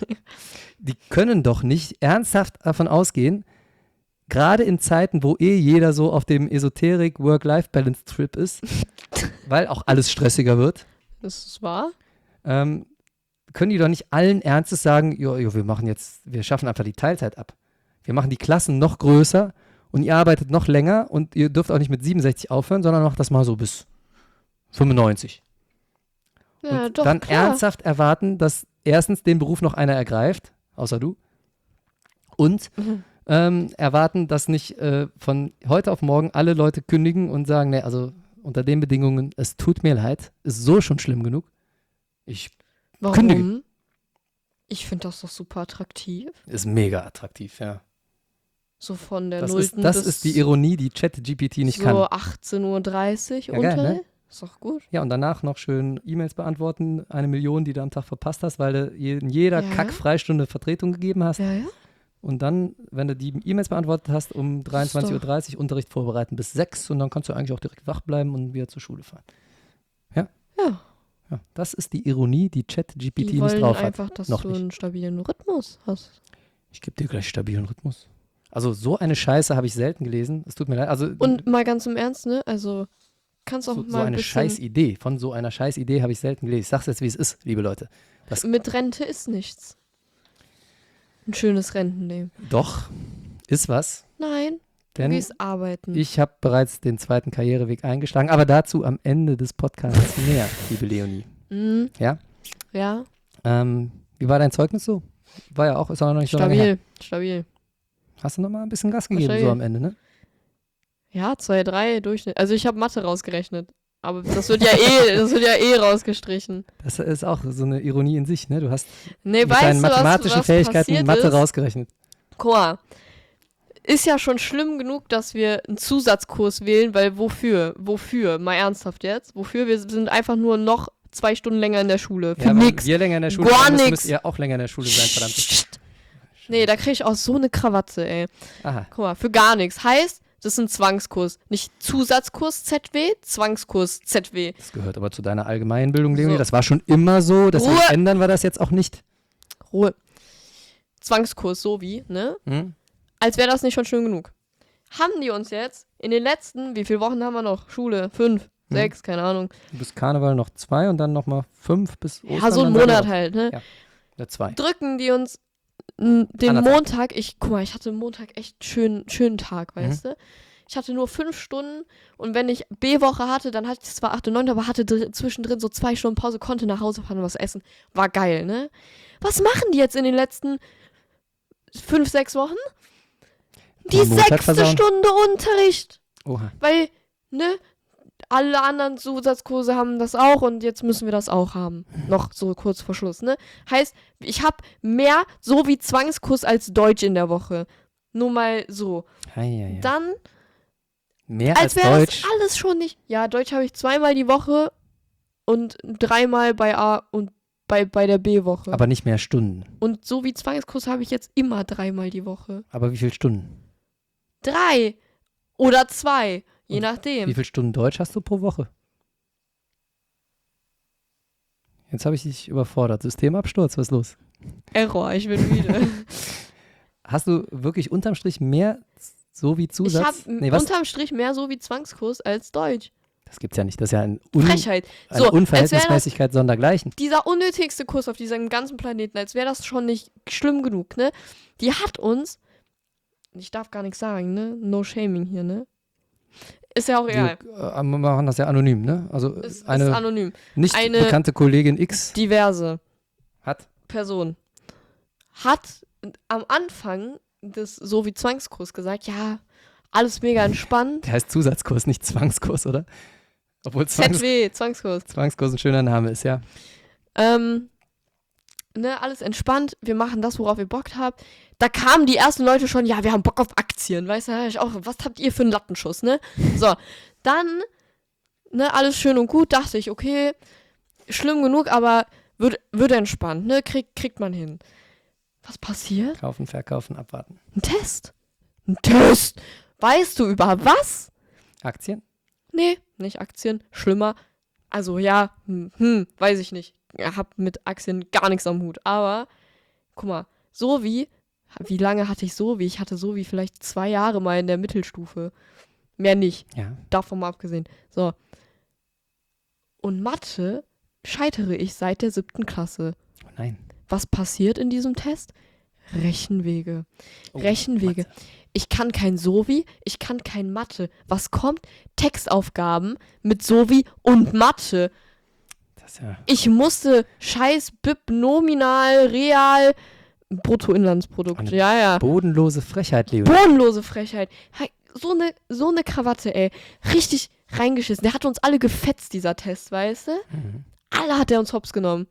Die können doch nicht ernsthaft davon ausgehen, gerade in Zeiten, wo eh jeder so auf dem Esoterik-Work-Life-Balance-Trip ist, weil auch alles stressiger wird, Das ist wahr. ähm, können die doch nicht allen Ernstes sagen, jo, jo, wir machen jetzt, wir schaffen einfach die Teilzeit ab. Wir machen die Klassen noch größer und ihr arbeitet noch länger und ihr dürft auch nicht mit siebenundsechzig aufhören, sondern macht das mal so bis fünfundneunzig. Ja, Und doch, dann klar. ernsthaft erwarten, dass erstens den Beruf noch einer ergreift, außer du, und Mhm. ähm, erwarten, dass nicht äh, von heute auf morgen alle Leute kündigen und sagen, nee, also unter den Bedingungen, es tut mir leid, ist so schon schlimm genug. Ich Warum? kündige. Ich finde das doch super attraktiv. ist mega attraktiv, ja. So von der Das, nullten ist, das bis ist die Ironie, die ChatGPT nicht so kann. achtzehn Uhr dreißig Ja, unter. geil, ne? Ist doch gut. Ja, und danach noch schön E-Mails beantworten, eine Million, die du am Tag verpasst hast, weil du je- in jeder Ja. Kack-Freistunde Vertretung gegeben hast. Ja, ja. Und dann, wenn du die E-Mails beantwortet hast, um dreiundzwanzig Uhr dreißig Unterricht vorbereiten bis sechs und dann kannst du eigentlich auch direkt wach bleiben und wieder zur Schule fahren. Ja. Ja, das ist die Ironie, die ChatGPT Die nicht wollen drauf hat. einfach, dass Noch du nicht. einen stabilen Rhythmus hast. Ich gebe dir gleich stabilen Rhythmus. Also so eine Scheiße habe ich selten gelesen. Es tut mir leid. Also Und mal ganz im Ernst, ne? Also kannst auch so, mal so ein eine bisschen. Scheißidee. Von so einer Scheißidee habe ich selten gelesen. Ich sag's jetzt, wie es ist, liebe Leute. Das Mit Rente ist nichts. Ein schönes Rentenleben. doch ist was. Nein, du Denn gehst arbeiten. ich habe bereits den zweiten Karriereweg eingeschlagen. Aber dazu am Ende des Podcasts mehr, liebe Leonie. Mhm. Ja? Ja, Ähm, wie war dein Zeugnis so? War ja auch, ist auch noch nicht so lange her. stabil, stabil. Hast du noch mal ein bisschen Gas gegeben, stabil. so am Ende, ne? Ja, zwei, drei Durchschnitt. Also ich habe Mathe rausgerechnet. Aber das wird ja eh, das wird ja eh rausgestrichen. Das ist auch so eine Ironie in sich, ne? Du hast Nee, mit weißt deinen du, was, mathematischen was Fähigkeiten passiert Mathe ist? rausgerechnet. Guck mal, ist ja schon schlimm genug, dass wir einen Zusatzkurs wählen, weil wofür? Wofür? Mal ernsthaft jetzt? Wofür? Wir sind einfach nur noch zwei Stunden länger in der Schule. Für Ja, wenn nix. wir länger in der Schule Gar sein müssen, nix. müsst ihr auch länger in der Schule sein, verdammt. Nee, da krieg ich auch so eine Krawatte, ey. Aha. Guck mal, für gar nichts. Heißt, das ist ein Zwangskurs. Nicht Zusatzkurs Z W, Zwangskurs Z W. Das gehört aber zu deiner Allgemeinbildung, Leonie. So. Das war schon immer so. Deswegen Ruhe. ändern wir das jetzt auch nicht. Ruhe. Zwangskurs, so wie, ne? Hm? Als wäre das nicht schon schön genug. Haben die uns jetzt in den letzten, wie viele Wochen haben wir noch? Schule? Fünf, Hm. sechs, keine Ahnung. Bis Karneval noch zwei und dann nochmal fünf bis Ostern. Ja, so ein dann seid ihr Monat raus. halt, ne? Ja. Ja, zwei. Drücken die uns n, den Anderthalb. Montag, ich, guck mal, ich hatte Montag echt schönen, schönen Tag, Mhm. weißt du? Ich hatte nur fünf Stunden und wenn ich B-Woche hatte, dann hatte ich zwar acht und neun, aber hatte dr- zwischendrin so zwei Stunden Pause, konnte nach Hause fahren und was essen. War geil, ne? Was machen die jetzt in den letzten fünf, sechs Wochen? Die Den Montag sechste versauen. Stunde Unterricht. Oha. Weil, ne, alle anderen Zusatzkurse haben das auch und jetzt müssen wir das auch haben. Noch so kurz vor Schluss, ne? Heißt, ich habe mehr so wie Zwangskurs als Deutsch in der Woche. Nur mal so. Ja, ja, ja. Dann, Mehr als als wäre Deutsch. das alles schon nicht. Ja, Deutsch habe ich zweimal die Woche und dreimal bei A und bei, bei der B-Woche. Aber nicht mehr Stunden. Und so wie Zwangskurs habe ich jetzt immer dreimal die Woche. Aber wie viele Stunden? Drei oder zwei, je Und nachdem. Wie viele Stunden Deutsch hast du pro Woche? Jetzt habe ich dich überfordert. Systemabsturz, was ist los? Error, ich bin müde. Hast du wirklich unterm Strich mehr so wie Ich Zusatz? habe nee, was? unterm Strich mehr so wie Zwangskurs als Deutsch. Das gibt's ja nicht. Das ist ja ein Un Frechheit. eine So, als wäre das Unverhältnismäßigkeit sondergleichen. dieser unnötigste Kurs auf diesem ganzen Planeten, als wäre das schon nicht schlimm genug, ne? Die hat uns, ich darf gar nichts sagen, ne? No shaming hier, ne? Ist ja auch egal. Wir äh, machen das ja anonym, ne? Also Ist, ist eine anonym. nicht eine- bekannte Kollegin X Diverse hat. Person hat am Anfang des so wie Zwangskurs gesagt, ja, alles mega entspannt. Der heißt Zusatzkurs, nicht Zwangskurs, oder? Obwohl Zwangs Z W, Zwangskurs. Zwangskurs ein schöner Name ist, ja. Ähm, ne, alles entspannt, wir machen das, worauf ihr Bock habt. Da kamen die ersten Leute schon, ja, wir haben Bock auf Aktien, weißt du, da hab ich auch, was habt ihr für einen Lattenschuss, ne? So, dann, ne, alles schön und gut, dachte ich, okay, schlimm genug, aber wird, wird entspannt, ne? Krieg, kriegt man hin. Was passiert? Kaufen, verkaufen, abwarten. Ein Test. Ein Test. Weißt du über was? Aktien? Nee, nicht Aktien. Schlimmer. Also ja, hm, hm weiß ich nicht. Ich hab mit Aktien gar nichts am Hut. Aber, guck mal, so wie, wie lange hatte ich so wie? Ich hatte so wie vielleicht zwei Jahre mal in der Mittelstufe. Mehr nicht. Ja. Davon mal abgesehen. So. Und Mathe scheitere ich seit der siebten Klasse. Oh nein. Was passiert in diesem Test? Rechenwege. Oh, Rechenwege. Mathe. Ich kann kein Sovi, ich kann kein Mathe. Was kommt? Textaufgaben mit Sovi und Mathe. Das ist ja Ich musste scheiß B I P, Nominal, Real, Bruttoinlandsprodukt. Eine Ja, ja. bodenlose Frechheit, Leonie. Bodenlose Frechheit. Hey, so eine so eine Krawatte, ey. Richtig reingeschissen. Der hat uns alle gefetzt, dieser Test, weißt du? Mhm. Alle hat er uns hops genommen.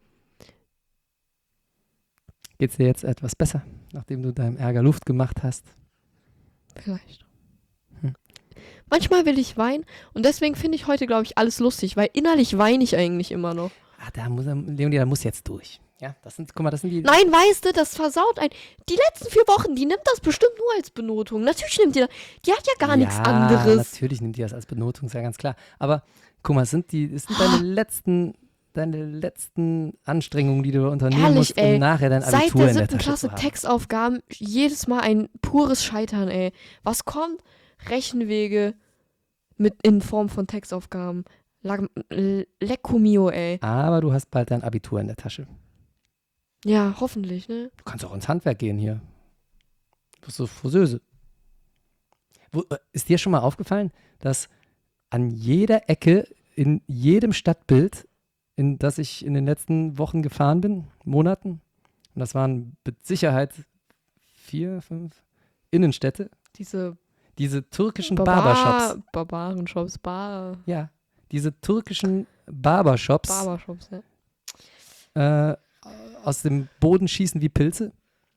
Geht's dir jetzt etwas besser, nachdem du deinem Ärger Luft gemacht hast? Vielleicht. Hm. Manchmal will ich weinen und deswegen finde ich heute, glaube ich, alles lustig, weil innerlich weine ich eigentlich immer noch. Ah, da muss er, Leonie, da muss jetzt durch. Ja, das sind, guck mal, das sind die. Nein, weißt du, das versaut ein. Die letzten vier Wochen, die nimmt das bestimmt nur als Benotung. Natürlich nimmt die das. Die hat ja gar nichts Ja, anderes. natürlich nimmt die das als Benotung, ist ja ganz klar. Aber guck mal, es sind die, es sind deine letzten, deine letzten Anstrengungen, die du unternehmen Ehrlich, musst, um ey. nachher dein Seit Abitur der in der siebten Tasche Klasse zu haben. Textaufgaben, jedes Mal ein pures Scheitern, ey. Was kommt? Rechenwege mit in Form von Textaufgaben. Lag- L- Lecco mio, ey. Aber du hast bald dein Abitur in der Tasche. Ja, hoffentlich, ne? Du kannst auch ins Handwerk gehen hier. Du bist so Friseuse. Wo, äh, ist dir schon mal aufgefallen, dass an jeder Ecke, in jedem Stadtbild, in das ich in den letzten Wochen gefahren bin, Monaten, und das waren mit Sicherheit vier, fünf Innenstädte, Diese diese türkischen Barbar- Barbershops. Barbaren-Shops, Bar Ja, diese türkischen Barbershops Barbershops, ja. äh, aus dem Boden schießen wie Pilze.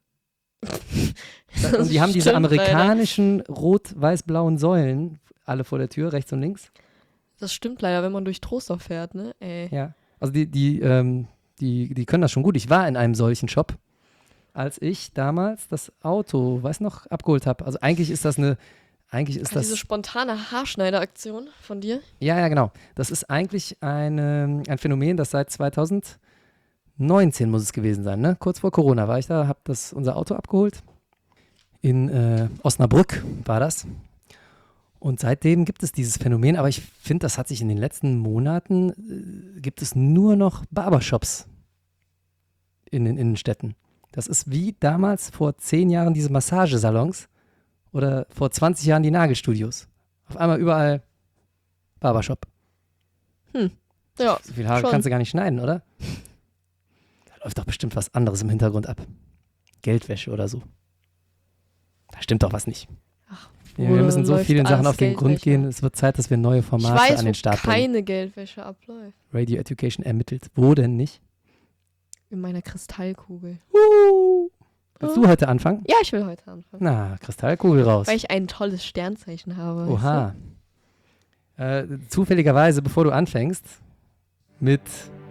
Das Und die haben diese stimmt, leider. amerikanischen rot-weiß-blauen Säulen alle vor der Tür, rechts und links. Das stimmt leider, wenn man durch Trostorf fährt, ne? Ey. Ja, also die, die, ähm, die, die können das schon gut. Ich war in einem solchen Shop, als ich damals das Auto, weiß noch, abgeholt habe. Also eigentlich ist das eine, eigentlich ist Ah, diese das, spontane Haarschneideraktion von dir. ja, ja, genau. Das ist eigentlich eine, ein Phänomen, das seit zweitausendneunzehn muss es gewesen sein, ne? Kurz vor Corona war ich da, habe das unser Auto abgeholt. In äh, Osnabrück war das. Und seitdem gibt es dieses Phänomen, aber ich finde, das hat sich in den letzten Monaten, äh, gibt es nur noch Barbershops in den Innenstädten. Das ist wie damals vor zehn Jahren diese Massagesalons oder vor zwanzig Jahren die Nagelstudios. Auf einmal überall Barbershop. Ja, So viel Haare schon. kannst du gar nicht schneiden, oder? Da läuft doch bestimmt was anderes im Hintergrund ab. Geldwäsche oder so. Da stimmt doch was nicht. Ja, wir müssen so läuft vielen Sachen alles auf den Grund Geldwäsche. gehen. Es wird Zeit, dass wir neue Ich Formate weiß, an wo den Start bringen. keine Geldwäsche abläuft. Radio Education ermittelt. Wo denn nicht? In meiner Kristallkugel. Uh, willst du heute anfangen? Ja, ich will heute anfangen. Na, Kristallkugel raus. Weil ich ein tolles Sternzeichen habe. weißt Oha. Äh, zufälligerweise, bevor du anfängst, mit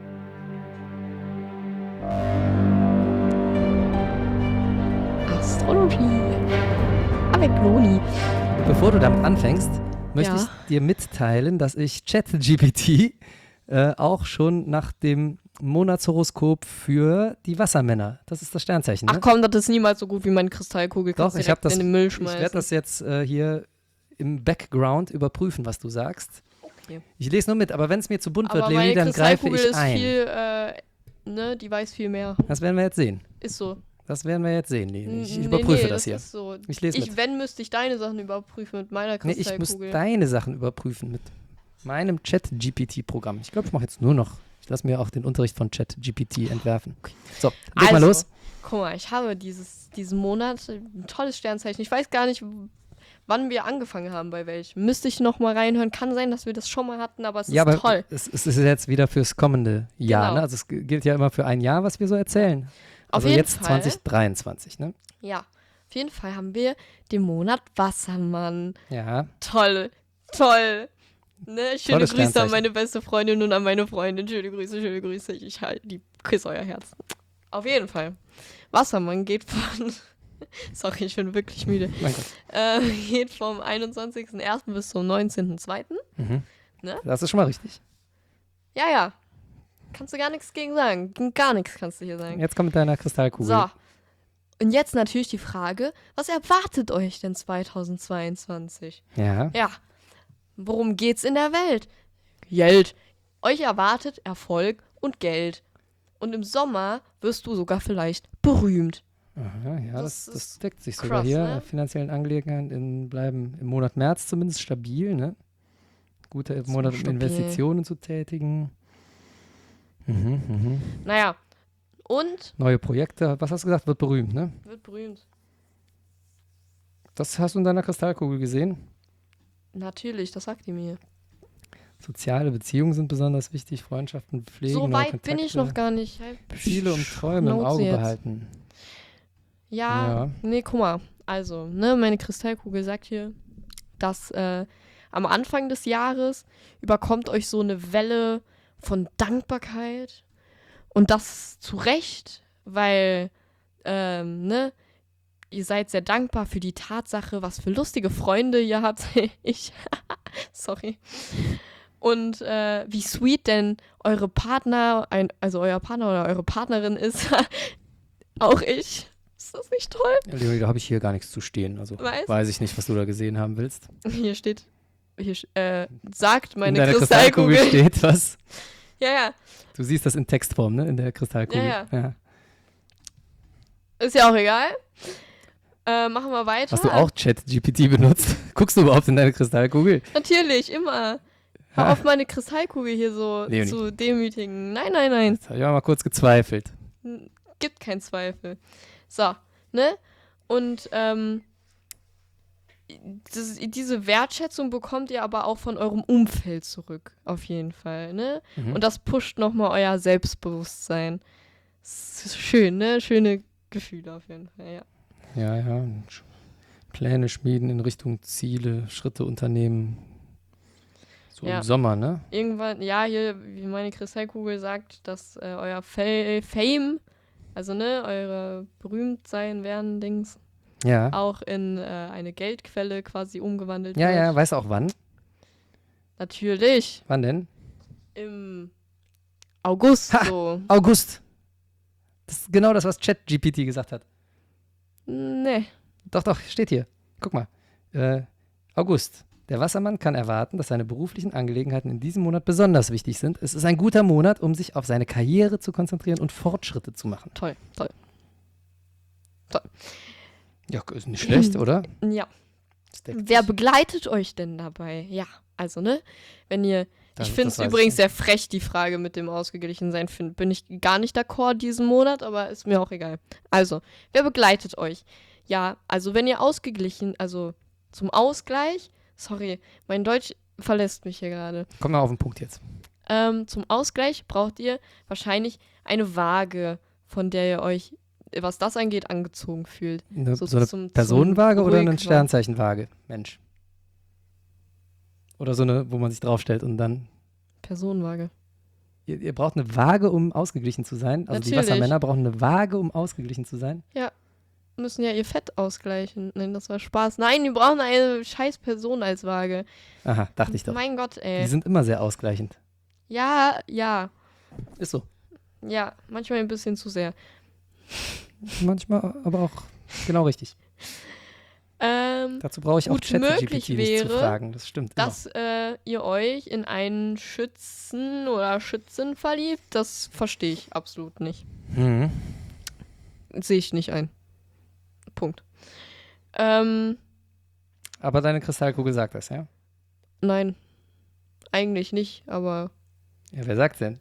du? Astrologie. Avec Loni. Bevor du damit anfängst, möchte Ja. ich dir mitteilen, dass ich ChatGPT äh, auch schon nach dem Monatshoroskop für die Wassermänner, das ist das Sternzeichen, ne? Ach komm, das ist niemals so gut wie meine Kristallkugel. Doch, Kannst ich direkt habe das, in den Müll ich schmeißen. werde das jetzt äh, hier im Background überprüfen, was du sagst. Okay. Ich lese nur mit, aber wenn es mir zu bunt Aber wird, Leonie, meine dann greife Kristallkugel ich ist ein. viel, äh, ne, die weiß viel mehr. Das werden wir jetzt sehen. Ist so. Das werden wir jetzt sehen, Leonie. Ich Nee, überprüfe nee, das hier. Ist so. Ich lese Ich, mit. wenn, müsste ich deine Sachen überprüfen mit meiner Nee, ich muss Kristallkugel. deine Sachen überprüfen mit meinem Chat-G P T-Programm. Ich glaube, ich mache jetzt nur noch, ich lasse mir auch den Unterricht von Chat-G P T entwerfen. So, leg mal Also, los. Guck mal, ich habe dieses, diesen Monat ein tolles Sternzeichen. Ich weiß gar nicht, wann wir angefangen haben, bei welchem. Müsste ich noch mal reinhören. Kann sein, dass wir das schon mal hatten, aber es Ja, ist aber toll. es, es ist jetzt wieder fürs kommende Jahr. Genau. Ne? Also es g- gilt ja immer für ein Jahr, was wir so erzählen. Auf Also jeden jetzt Fall. zwanzig dreiundzwanzig, ne? Ja, auf jeden Fall haben wir den Monat Wassermann. Ja. Toll, toll. Ne, schöne Tolles Grüße an Sternzeichen. meine beste Freundin und an meine Freundin. Schöne Grüße, schöne Grüße. Ich halt, die küsse euer Herz. Auf jeden Fall. Wassermann geht von. Sorry, ich bin wirklich müde. Mein Gott. Äh, geht vom einundzwanzigsten ersten bis zum neunzehnten zweiten Mhm. Ne? Das ist schon mal richtig. Ja, ja. Kannst du gar nichts gegen sagen. Gegen gar nichts kannst du hier sagen. Jetzt komm mit deiner Kristallkugel. So. Und jetzt natürlich die Frage, was erwartet euch denn zweitausendzweiundzwanzig? Ja. Ja, worum geht's in der Welt? Geld. Euch erwartet Erfolg und Geld. Und im Sommer wirst du sogar vielleicht berühmt. Aha, ja, das, Das das, ist deckt sich krass, sogar hier. ne? Finanziellen Angelegenheiten in, bleiben im Monat März zumindest stabil. Ne? Guter So Monat, um stabil. Investitionen zu tätigen. Mhm, mhm. Naja, und Neue Projekte, was hast du gesagt, wird berühmt, ne? wird berühmt. Das hast du in deiner Kristallkugel gesehen. Natürlich, das sagt die mir. Soziale Beziehungen sind besonders wichtig, Freundschaften pflegen, So neue weit Kontakte, bin ich noch gar nicht. Halt, Ziele und Träume im Schnauze Auge jetzt. behalten. Ja, Ja. nee, guck mal. Also, ne, meine Kristallkugel sagt hier, dass äh, am Anfang des Jahres überkommt euch so eine Welle von Dankbarkeit. Und das zu Recht, weil, ähm, ne, ihr seid sehr dankbar für die Tatsache, was für lustige Freunde ihr habt. Ich, sorry. Und äh, wie sweet denn eure Partner, ein, also euer Partner oder eure Partnerin ist. Auch ich. Ist das nicht toll? Ja, Leonie, da habe ich hier gar nichts zu stehen. Also Weiß? weiß ich nicht, was du da gesehen haben willst. Hier steht, hier äh, sagt in meine deiner Kristallkugel. Kristallkugel steht was. Ja, ja, Du siehst das in Textform, ne? In der Kristallkugel. Ja, ja. ist ja auch egal. Äh, machen wir weiter. Hast du auch ChatGPT benutzt? Guckst du überhaupt in deine Kristallkugel? Natürlich, immer. Hör Ha. auf, meine Kristallkugel hier so Leonie. zu demütigen. Nein, nein, nein. Jetzt habe ich auch mal kurz gezweifelt. N- Gibt keinen Zweifel. So, ne? Und ähm, das, diese Wertschätzung bekommt ihr aber auch von eurem Umfeld zurück. Auf jeden Fall, ne? Mhm. Und das pusht nochmal euer Selbstbewusstsein. Das ist schön, ne? Schöne Gefühle auf jeden Fall, ja. Ja, ja. und Sch- Pläne schmieden in Richtung Ziele, Schritte unternehmen. So Ja. im Sommer, ne? Irgendwann, ja, hier, wie meine Kristallkugel sagt, dass äh, euer Fa- Fame, also ne, eure Berühmtsein werden Dings, Ja. auch in äh, eine Geldquelle quasi umgewandelt Ja, wird. ja. Weißt du auch wann? Natürlich. Wann denn? Im August Ha! so. August. Das ist genau das, was ChatGPT gesagt hat. Nee. Doch, doch, steht hier. Guck mal. Äh, August. Der Wassermann kann erwarten, dass seine beruflichen Angelegenheiten in diesem Monat besonders wichtig sind. Es ist ein guter Monat, um sich auf seine Karriere zu konzentrieren und Fortschritte zu machen. Toll, toll. Ja, ist nicht schlecht, oder? Ja. Das deckt Wer sich. begleitet euch denn dabei? Ja, also ne, wenn ihr Das- ich finde es das weiß übrigens ich sehr frech, die Frage mit dem Ausgeglichensein. Find, bin ich gar nicht d'accord diesen Monat, aber ist mir auch egal. Also, wer begleitet euch? Ja, also wenn ihr ausgeglichen, also zum Ausgleich, sorry, mein Deutsch verlässt mich hier gerade. Komm mal auf den Punkt jetzt. Ähm, zum Ausgleich braucht ihr wahrscheinlich eine Waage, von der ihr euch, was das angeht, angezogen fühlt. Eine, So so eine zum- zum Personenwaage oder eine Ruhigwagen. Sternzeichenwaage? Mensch. Oder so eine, wo man sich draufstellt und dann. Personenwaage. Ihr, ihr braucht eine Waage, um ausgeglichen zu sein. Also die Natürlich. Wassermänner brauchen eine Waage, um ausgeglichen zu sein. Müssen ja ihr Fett ausgleichen. Nein, das war Spaß. Nein, die brauchen eine scheiß Person als Waage. Aha, dachte ich doch. Mein Gott, Die ey. sind immer sehr ausgleichend. Ja, ja, Ist so. ja. Manchmal ein bisschen zu sehr. Manchmal aber auch genau richtig. Ähm, Dazu brauche ich auch Gut ChatGPT möglich nicht zu wäre, fragen. Das stimmt. dass äh, ihr euch in einen Schützen oder Schützin verliebt, das verstehe ich absolut nicht. immer. Mhm. Sehe ich nicht ein. Punkt. Ähm, Aber deine Kristallkugel sagt das, ja? nein. Eigentlich nicht, aber Ja, wer sagt denn?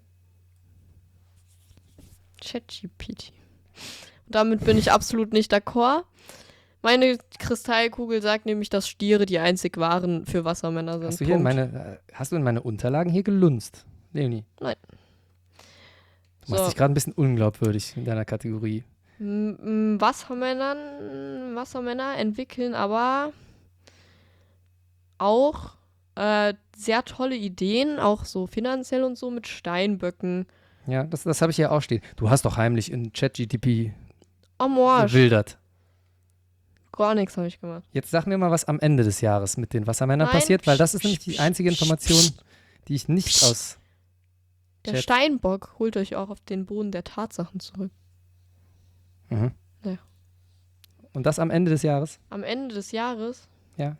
ChatGPT. Damit bin ich absolut nicht d'accord. Meine Kristallkugel sagt nämlich, dass Stiere die einzig wahren für Wassermänner sind. Hast du hier in Punkt. meine, äh, hast du in meine Unterlagen hier gelunzt? Leonie. Nein. Du machst So. dich gerade ein bisschen unglaubwürdig in deiner Kategorie. M- m- Wassermännern, Wassermänner entwickeln aber auch äh, sehr tolle Ideen, auch so finanziell und so mit Steinböcken. Ja, das, das habe ich hier auch stehen. Du hast doch heimlich in ChatGPT Amorsch. gewildert. Gar nichts habe ich gemacht. Jetzt sag mir mal, was am Ende des Jahres mit den Wassermännern Nein, passiert, weil das ist psch, nämlich die psch, einzige psch, Information, psch. die ich nicht aus Der Chat- Steinbock holt euch auch auf den Boden der Tatsachen zurück. Mhm. Ja. Und das am Ende des Jahres? Am Ende des Jahres, Ja.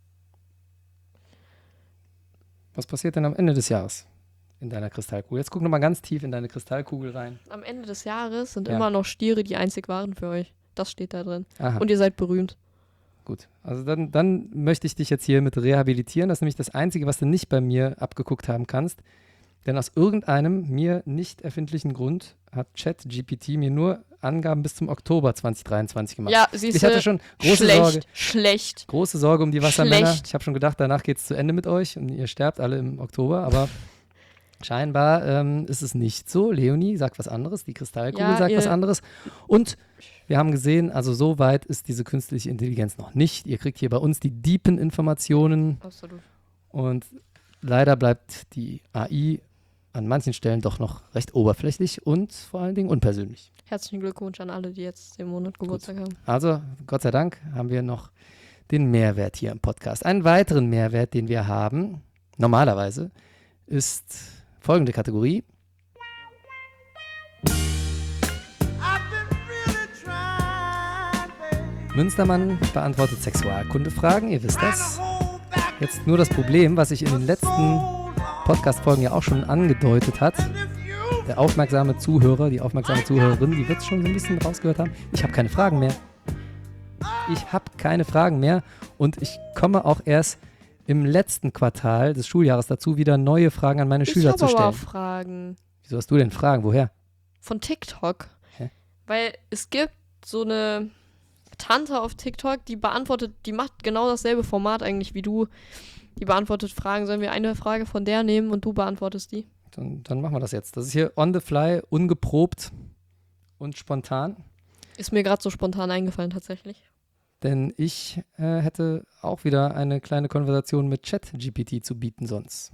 Was passiert denn am Ende des Jahres in deiner Kristallkugel? Jetzt guck noch mal ganz tief in deine Kristallkugel rein. am Ende des Jahres sind Ja. immer noch Stiere, die einzig waren für euch. Das steht da drin. Aha, Und ihr seid berühmt. gut. Also dann, dann möchte ich dich jetzt hier mit rehabilitieren. Das ist nämlich das Einzige, was du nicht bei mir abgeguckt haben kannst. Denn aus irgendeinem mir nicht erfindlichen Grund hat ChatGPT mir nur Angaben bis zum Oktober zwanzig dreiundzwanzig gemacht. Ja, siehst Ich du, hatte schon große schlecht, Sorge, schlecht. große Sorge um die Wassermänner. Schlecht. Ich habe schon gedacht, danach geht es zu Ende mit euch und ihr sterbt alle im Oktober, aber scheinbar ähm, ist es nicht so. Leonie sagt was anderes, die Kristallkugel Ja, sagt ihr- was anderes. Und wir haben gesehen, also so weit ist diese künstliche Intelligenz noch nicht. Ihr kriegt hier bei uns die deepen Informationen Absolut. und leider bleibt die A I an manchen Stellen doch noch recht oberflächlich und vor allen Dingen unpersönlich. Herzlichen Glückwunsch an alle, die jetzt im Monat Geburtstag haben. Also, Gott sei Dank haben wir noch den Mehrwert hier im Podcast. Einen weiteren Mehrwert, den wir haben, normalerweise, ist folgende Kategorie. Münstermann beantwortet Sexualkundefragen, ihr wisst das. Jetzt nur das Problem, was sich in den letzten Podcast-Folgen ja auch schon angedeutet hat. Der aufmerksame Zuhörer, die aufmerksame Zuhörerin, die wird es schon so ein bisschen rausgehört haben. Ich habe keine Fragen mehr. Ich habe keine Fragen mehr und ich komme auch erst im letzten Quartal des Schuljahres dazu, wieder neue Fragen an meine Ich Schüler habe zu aber stellen. Fragen Wieso hast du denn Fragen? Woher? von TikTok. Hä? Weil es gibt so eine Tante auf TikTok, die beantwortet, die macht genau dasselbe Format eigentlich wie du. Die beantwortet Fragen. Sollen wir eine Frage von der nehmen und du beantwortest die? Dann, dann machen wir das jetzt. Das ist hier on the fly, ungeprobt und spontan. Ist mir gerade so spontan eingefallen tatsächlich. Denn ich äh, hätte auch wieder eine kleine Konversation mit ChatGPT zu bieten sonst.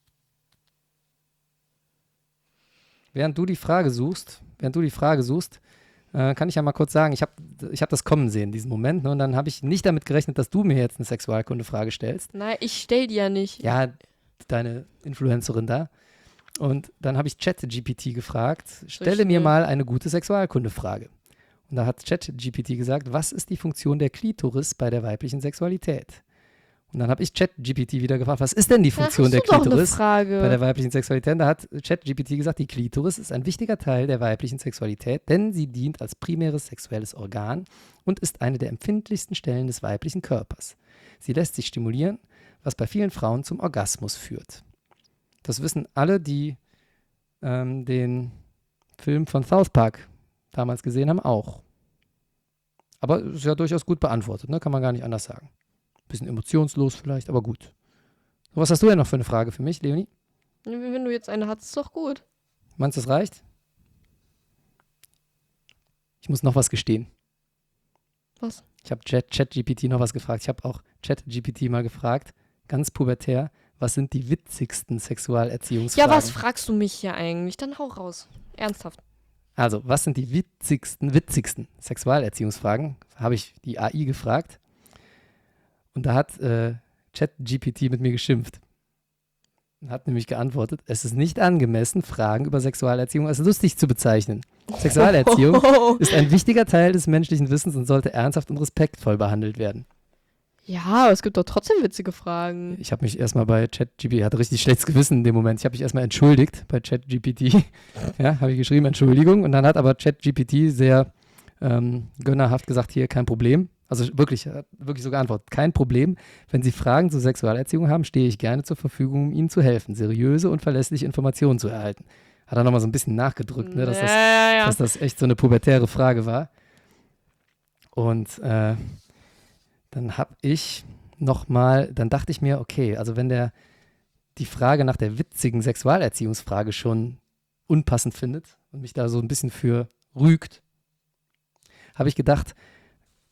Während du die Frage suchst, während du die Frage suchst, äh, kann ich ja mal kurz sagen, ich habe ich hab das kommen sehen, diesen Moment. Ne, und dann habe ich nicht damit gerechnet, dass du mir jetzt eine Sexualkundefrage stellst. Nein, ich stell die ja nicht. Ja, deine Influencerin da. Und dann habe ich ChatGPT gefragt, stelle mir schnell? mal eine gute Sexualkundefrage. Und da hat ChatGPT gesagt, was ist die Funktion der Klitoris bei der weiblichen Sexualität? Und dann habe ich ChatGPT wieder gefragt, was ist denn die Da Funktion hast der du doch eine Klitoris Frage. bei der weiblichen Sexualität? Da hat ChatGPT gesagt, die Klitoris ist ein wichtiger Teil der weiblichen Sexualität, denn sie dient als primäres sexuelles Organ und ist eine der empfindlichsten Stellen des weiblichen Körpers. Sie lässt sich stimulieren, was bei vielen Frauen zum Orgasmus führt. Das wissen alle, die ähm, den Film von South Park damals gesehen haben, auch. Aber ist ja durchaus gut beantwortet, ne? Kann man gar nicht anders sagen. Bisschen emotionslos vielleicht, aber gut. So, was hast du denn noch für eine Frage für mich, Leonie? Wenn du jetzt eine hast, ist doch gut. Meinst du, das reicht? Ich muss noch was gestehen. Was? Ich habe Chat, ChatGPT noch was gefragt. Ich habe auch ChatGPT mal gefragt, ganz pubertär, was sind die witzigsten Ja, Sexualerziehungsfragen? was fragst du mich hier eigentlich? Dann hau raus. Ernsthaft. Also, was sind die witzigsten, witzigsten Sexualerziehungsfragen? Habe ich die A I gefragt. Und da hat äh, ChatGPT mit mir geschimpft. Und hat nämlich geantwortet, es ist nicht angemessen, Fragen über Sexualerziehung als lustig zu bezeichnen. Sexualerziehung ist ein wichtiger Teil des menschlichen Wissens und sollte ernsthaft und respektvoll behandelt werden. Ja, aber es gibt doch trotzdem witzige Fragen. Ich habe mich erstmal bei ChatGPT, hatte richtig schlechtes Gewissen in dem Moment. Ich habe mich erstmal entschuldigt bei ChatGPT. Ja, habe ich geschrieben, Entschuldigung. Und dann hat aber ChatGPT sehr ähm, gönnerhaft gesagt, hier, kein Problem. Also wirklich, hat wirklich so geantwortet, kein Problem. Wenn Sie Fragen zur Sexualerziehung haben, stehe ich gerne zur Verfügung, um Ihnen zu helfen, seriöse und verlässliche Informationen zu erhalten. Hat er nochmal so ein bisschen nachgedrückt, ne, dass, ja, das, ja, ja. dass das echt so eine pubertäre Frage war. Und äh, dann habe ich nochmal, dann dachte ich mir, okay, also wenn der die Frage nach der witzigen Sexualerziehungsfrage schon unpassend findet und mich da so ein bisschen für rügt, habe ich gedacht,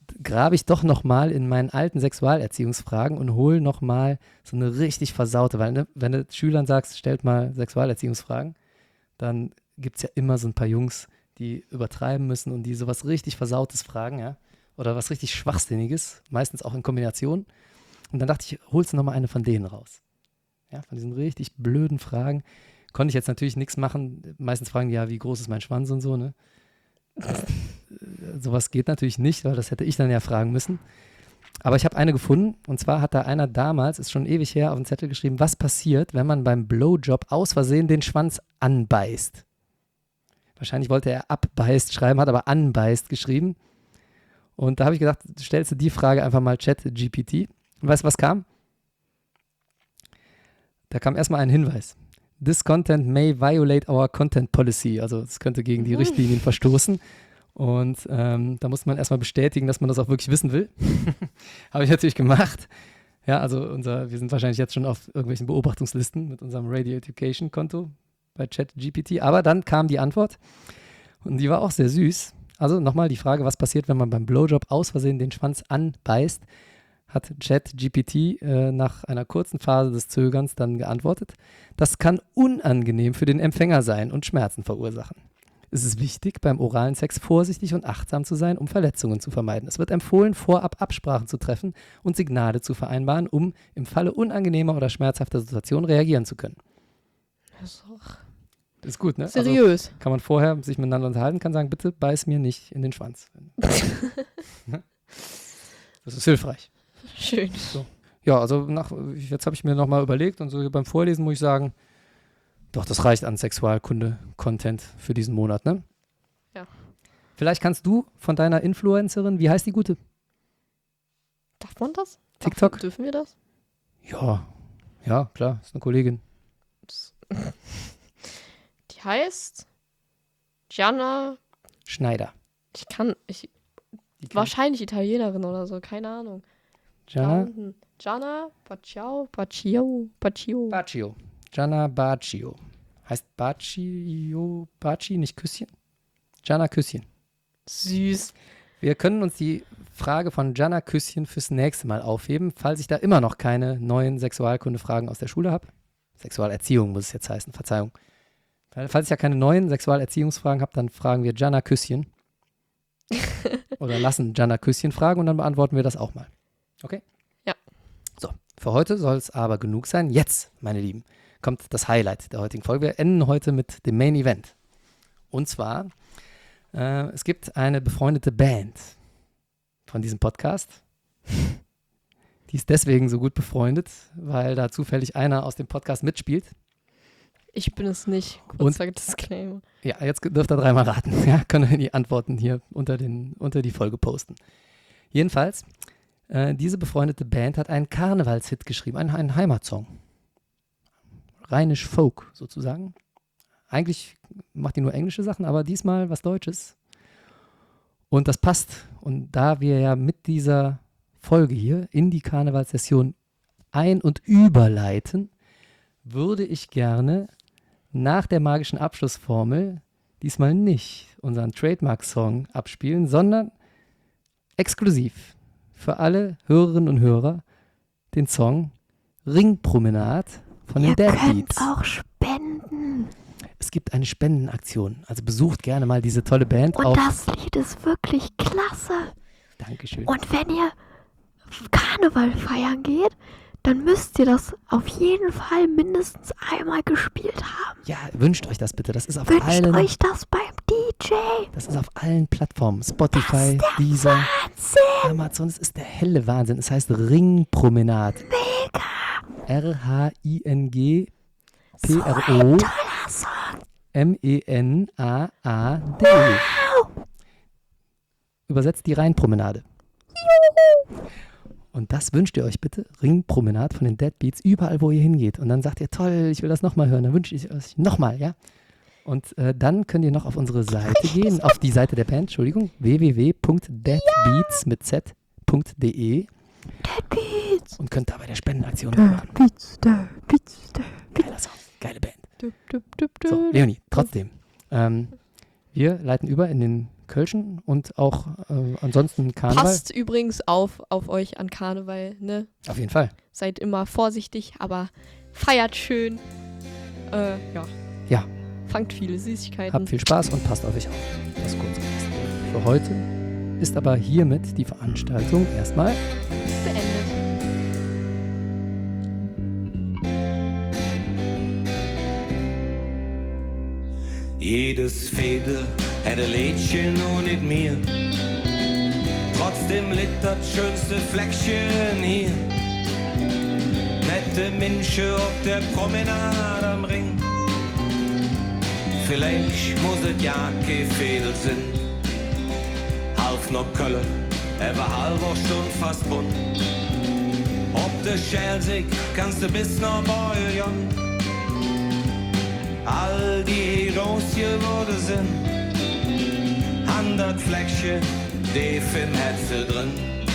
grabe ich doch nochmal in meinen alten Sexualerziehungsfragen und hole nochmal so eine richtig versaute, weil ne, wenn du Schülern sagst, stellt mal Sexualerziehungsfragen, dann gibt es ja immer so ein paar Jungs, die übertreiben müssen und die sowas richtig Versautes fragen, ja, oder was richtig Schwachsinniges, meistens auch in Kombination. Und dann dachte ich, holst du nochmal eine von denen raus. Ja, von diesen richtig blöden Fragen. Konnte ich jetzt natürlich nichts machen. Meistens fragen die ja, wie groß ist mein Schwanz und so, ne? Das, äh, sowas geht natürlich nicht, weil das hätte ich dann ja fragen müssen. Aber ich habe eine gefunden, und zwar hat da einer damals, ist schon ewig her, auf den Zettel geschrieben, was passiert, wenn man beim Blowjob aus Versehen den Schwanz anbeißt. Wahrscheinlich wollte er abbeißt schreiben, hat aber anbeißt geschrieben. Und da habe ich gedacht, stellst du die Frage einfach mal Chat G P T. Und weißt du, was kam? Da kam erstmal ein Hinweis. This content may violate our content policy. Also es könnte gegen die Richtlinien verstoßen. Und ähm, da musste man erstmal bestätigen, dass man das auch wirklich wissen will. Habe ich natürlich gemacht. Ja, also unser, wir sind wahrscheinlich jetzt schon auf irgendwelchen Beobachtungslisten mit unserem Radio Education Konto bei Chat G P T. Aber dann kam die Antwort und die war auch sehr süß. Also nochmal die Frage, was passiert, wenn man beim Blowjob aus Versehen den Schwanz anbeißt, hat Chat G P T äh, nach einer kurzen Phase des Zögerns dann geantwortet. Das kann unangenehm für den Empfänger sein und Schmerzen verursachen. Es ist wichtig, beim oralen Sex vorsichtig und achtsam zu sein, um Verletzungen zu vermeiden. Es wird empfohlen, vorab Absprachen zu treffen und Signale zu vereinbaren, um im Falle unangenehmer oder schmerzhafter Situationen reagieren zu können. Das ist doch Das ist gut, ne? seriös. Also kann man vorher sich miteinander unterhalten, kann sagen, bitte beiß mir nicht in den Schwanz. Das ist hilfreich. Schön. So. Ja, also nach, jetzt habe ich mir nochmal überlegt und so hier beim Vorlesen muss ich sagen, doch, das reicht an Sexualkunde-Content für diesen Monat, ne? Ja. Vielleicht kannst du von deiner Influencerin, wie heißt die gute? Darf man das? TikTok? Darf, dürfen wir das? Ja, ja, klar, ist eine Kollegin. Das die heißt Gianna. Schneider. Ich kann, ich, Die kennt- wahrscheinlich Italienerin oder so, keine Ahnung. Da Gianna unten. Gianna Baccio, Baccio, Baccio. Baccio. Gianna Baccio. Heißt Baccio, Baci, nicht Küsschen? Gianna Küsschen. Süß. Wir können uns die Frage von Gianna Küsschen fürs nächste Mal aufheben, falls ich da immer noch keine neuen Sexualkunde-Fragen aus der Schule habe. Sexualerziehung muss es jetzt heißen, Verzeihung. Falls ich ja keine neuen Sexualerziehungsfragen habe, dann fragen wir Gianna Küsschen. Oder lassen Gianna Küsschen fragen und dann beantworten wir das auch mal. Okay? Ja. So, für heute soll es aber genug sein. Jetzt, meine Lieben, kommt das Highlight der heutigen Folge. Wir enden heute mit dem Main Event. Und zwar, äh, es gibt eine befreundete Band von diesem Podcast. Die ist deswegen so gut befreundet, weil da zufällig einer aus dem Podcast mitspielt. Ich bin es nicht. Kurzer Disclaimer. Ja, jetzt dürft ihr dreimal raten. Ja, können wir die Antworten hier unter, den, unter die Folge posten. Jedenfalls, äh, diese befreundete Band hat einen Karnevalshit geschrieben, einen, einen Heimatsong. Rheinisch Folk sozusagen. Eigentlich macht die nur englische Sachen, aber diesmal was Deutsches. Und das passt. Und da wir ja mit dieser Folge hier in die Karnevalssession ein- und überleiten, würde ich gerne nach der magischen Abschlussformel diesmal nicht unseren Trademark-Song abspielen, sondern exklusiv für alle Hörerinnen und Hörer den Song Ringpromenade von den Ihr Dead könnt Beats. auch spenden. Es gibt eine Spendenaktion, also besucht gerne mal diese tolle Band Und auf. das Lied ist wirklich klasse. Dankeschön. Und wenn ihr Karneval feiern geht, dann müsst ihr das auf jeden Fall mindestens einmal gespielt haben. Ja, wünscht euch das bitte. Das ist auf Wünscht allen, euch das beim D J. das ist auf allen Plattformen. Spotify, Das ist der Deezer, Wahnsinn. Amazon. Es ist der helle Wahnsinn. Es heißt Ringpromenade. Mega. R H I N G P So R ein O toller Song. M E N A A D. Übersetzt die Rheinpromenade. Und das wünscht ihr euch bitte, Ringpromenade von den Dead Beats, überall, wo ihr hingeht. Und dann sagt ihr, toll, ich will das nochmal hören. Dann wünsche ich euch nochmal, ja? Und äh, dann könnt ihr noch auf unsere Seite gehen, auf die Seite der Band, Entschuldigung, w w w punkt deadbeats mit z punkt d e Dead Beats. und könnt da bei der Spendenaktion Dead mitmachen. Beats, Dead Beats, Dead Beats. Geiler Song, geile Band. Dup, dup, dup, dup. So, Leonie, trotzdem. Ähm, wir leiten über in den Kölschen und auch äh, ansonsten Karneval. Passt übrigens auf, auf euch an Karneval, ne? Auf jeden Fall. Seid immer vorsichtig, aber feiert schön. Äh, ja. Ja. Fangt viele Süßigkeiten. Habt viel Spaß und passt auf euch auf. Das kurz gesagt. Für heute ist aber hiermit die Veranstaltung erstmal beendet. Jedes Fädel hätte Lädchen und nicht mir. Trotzdem litt das schönste Fleckchen hier. Nette Menschen auf der Promenade am Ring. Vielleicht muss es ja kein Fädel sein. Half noch Köln, er war halber Stunde fast bunt. Ob der Schelsig kannst du bis nach Bouillon. All die Heroes hier wurde sind, hundert Fleckchen, die im Hetzel drin.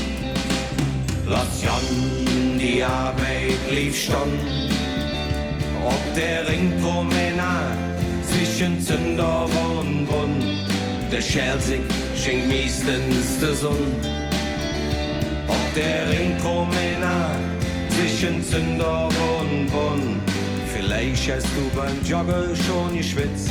Lass Jon, die Arbeit lief schon, ob der Ringpromenade zwischen Zündorf und Brunn. Der Schelsig schenkt meistens der Sonn, ob der Ringpromenade zwischen Zündorf und Brunn. Vielleicht hast du beim Joggen schon geschwitzt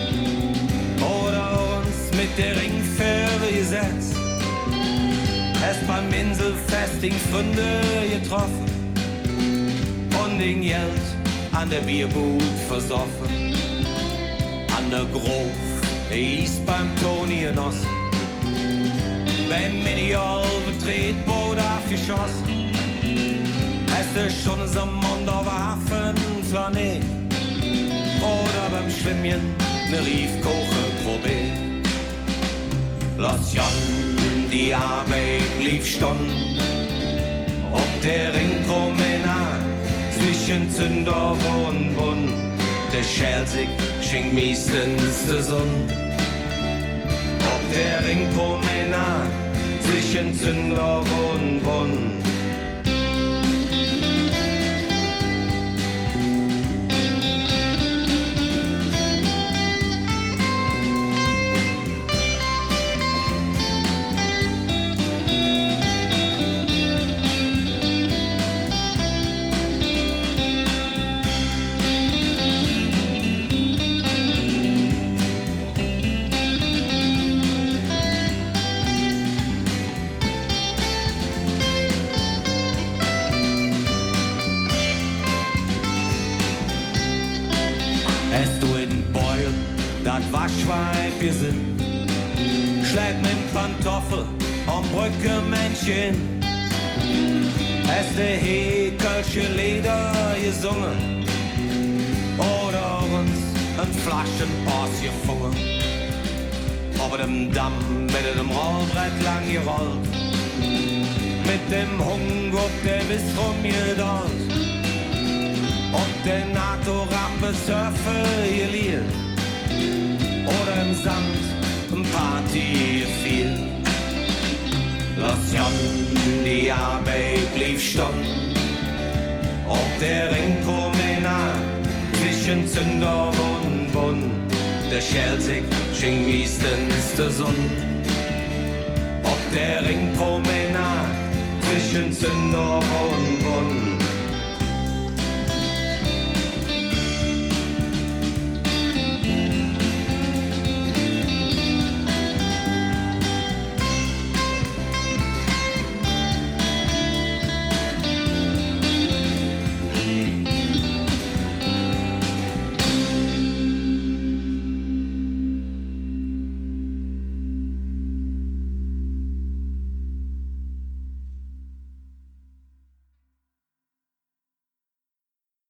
oder uns mit der Ringfähre gesetzt. Hast beim Inselfest den Freunde getroffen und den Geld an der Bierbude versoffen. An der Grof, der hieß beim Toni genossen. Beim Medial Betretboot abgeschossen. Hast du schon so am Mondorf-Hafen Planet oder beim Schwimmen ne Riefkoche probiert. Lass Jon, die Arbeit lief stunden, ob der Ringpromenade zwischen Zündorf und Brunn. Der Schelsig schenkt meistens der Sonn, ob der Ringpromenade zwischen Zündorf und Brunn. Waschweib wir sind, schlägt mit Pantoffel am Brücke-Männchen. Hast der Häkelsche Leder gesungen oder uns ein Flaschenpass gefunden. Über dem Damm mit dem Rollbrett lang gerollt, mit dem Hung auf der bis rumgedollt und der NATO-Rampe Surfe geliehen. Oder im Sand ein Party viel. Lass Jon, die Arbeit lief stunden, ob der Ringpromenade zwischen Zündorf und Brunn. Der Schelsig schenkt meistens der Sonn, ob der Ringpromenade zwischen Zündorf und Brunn.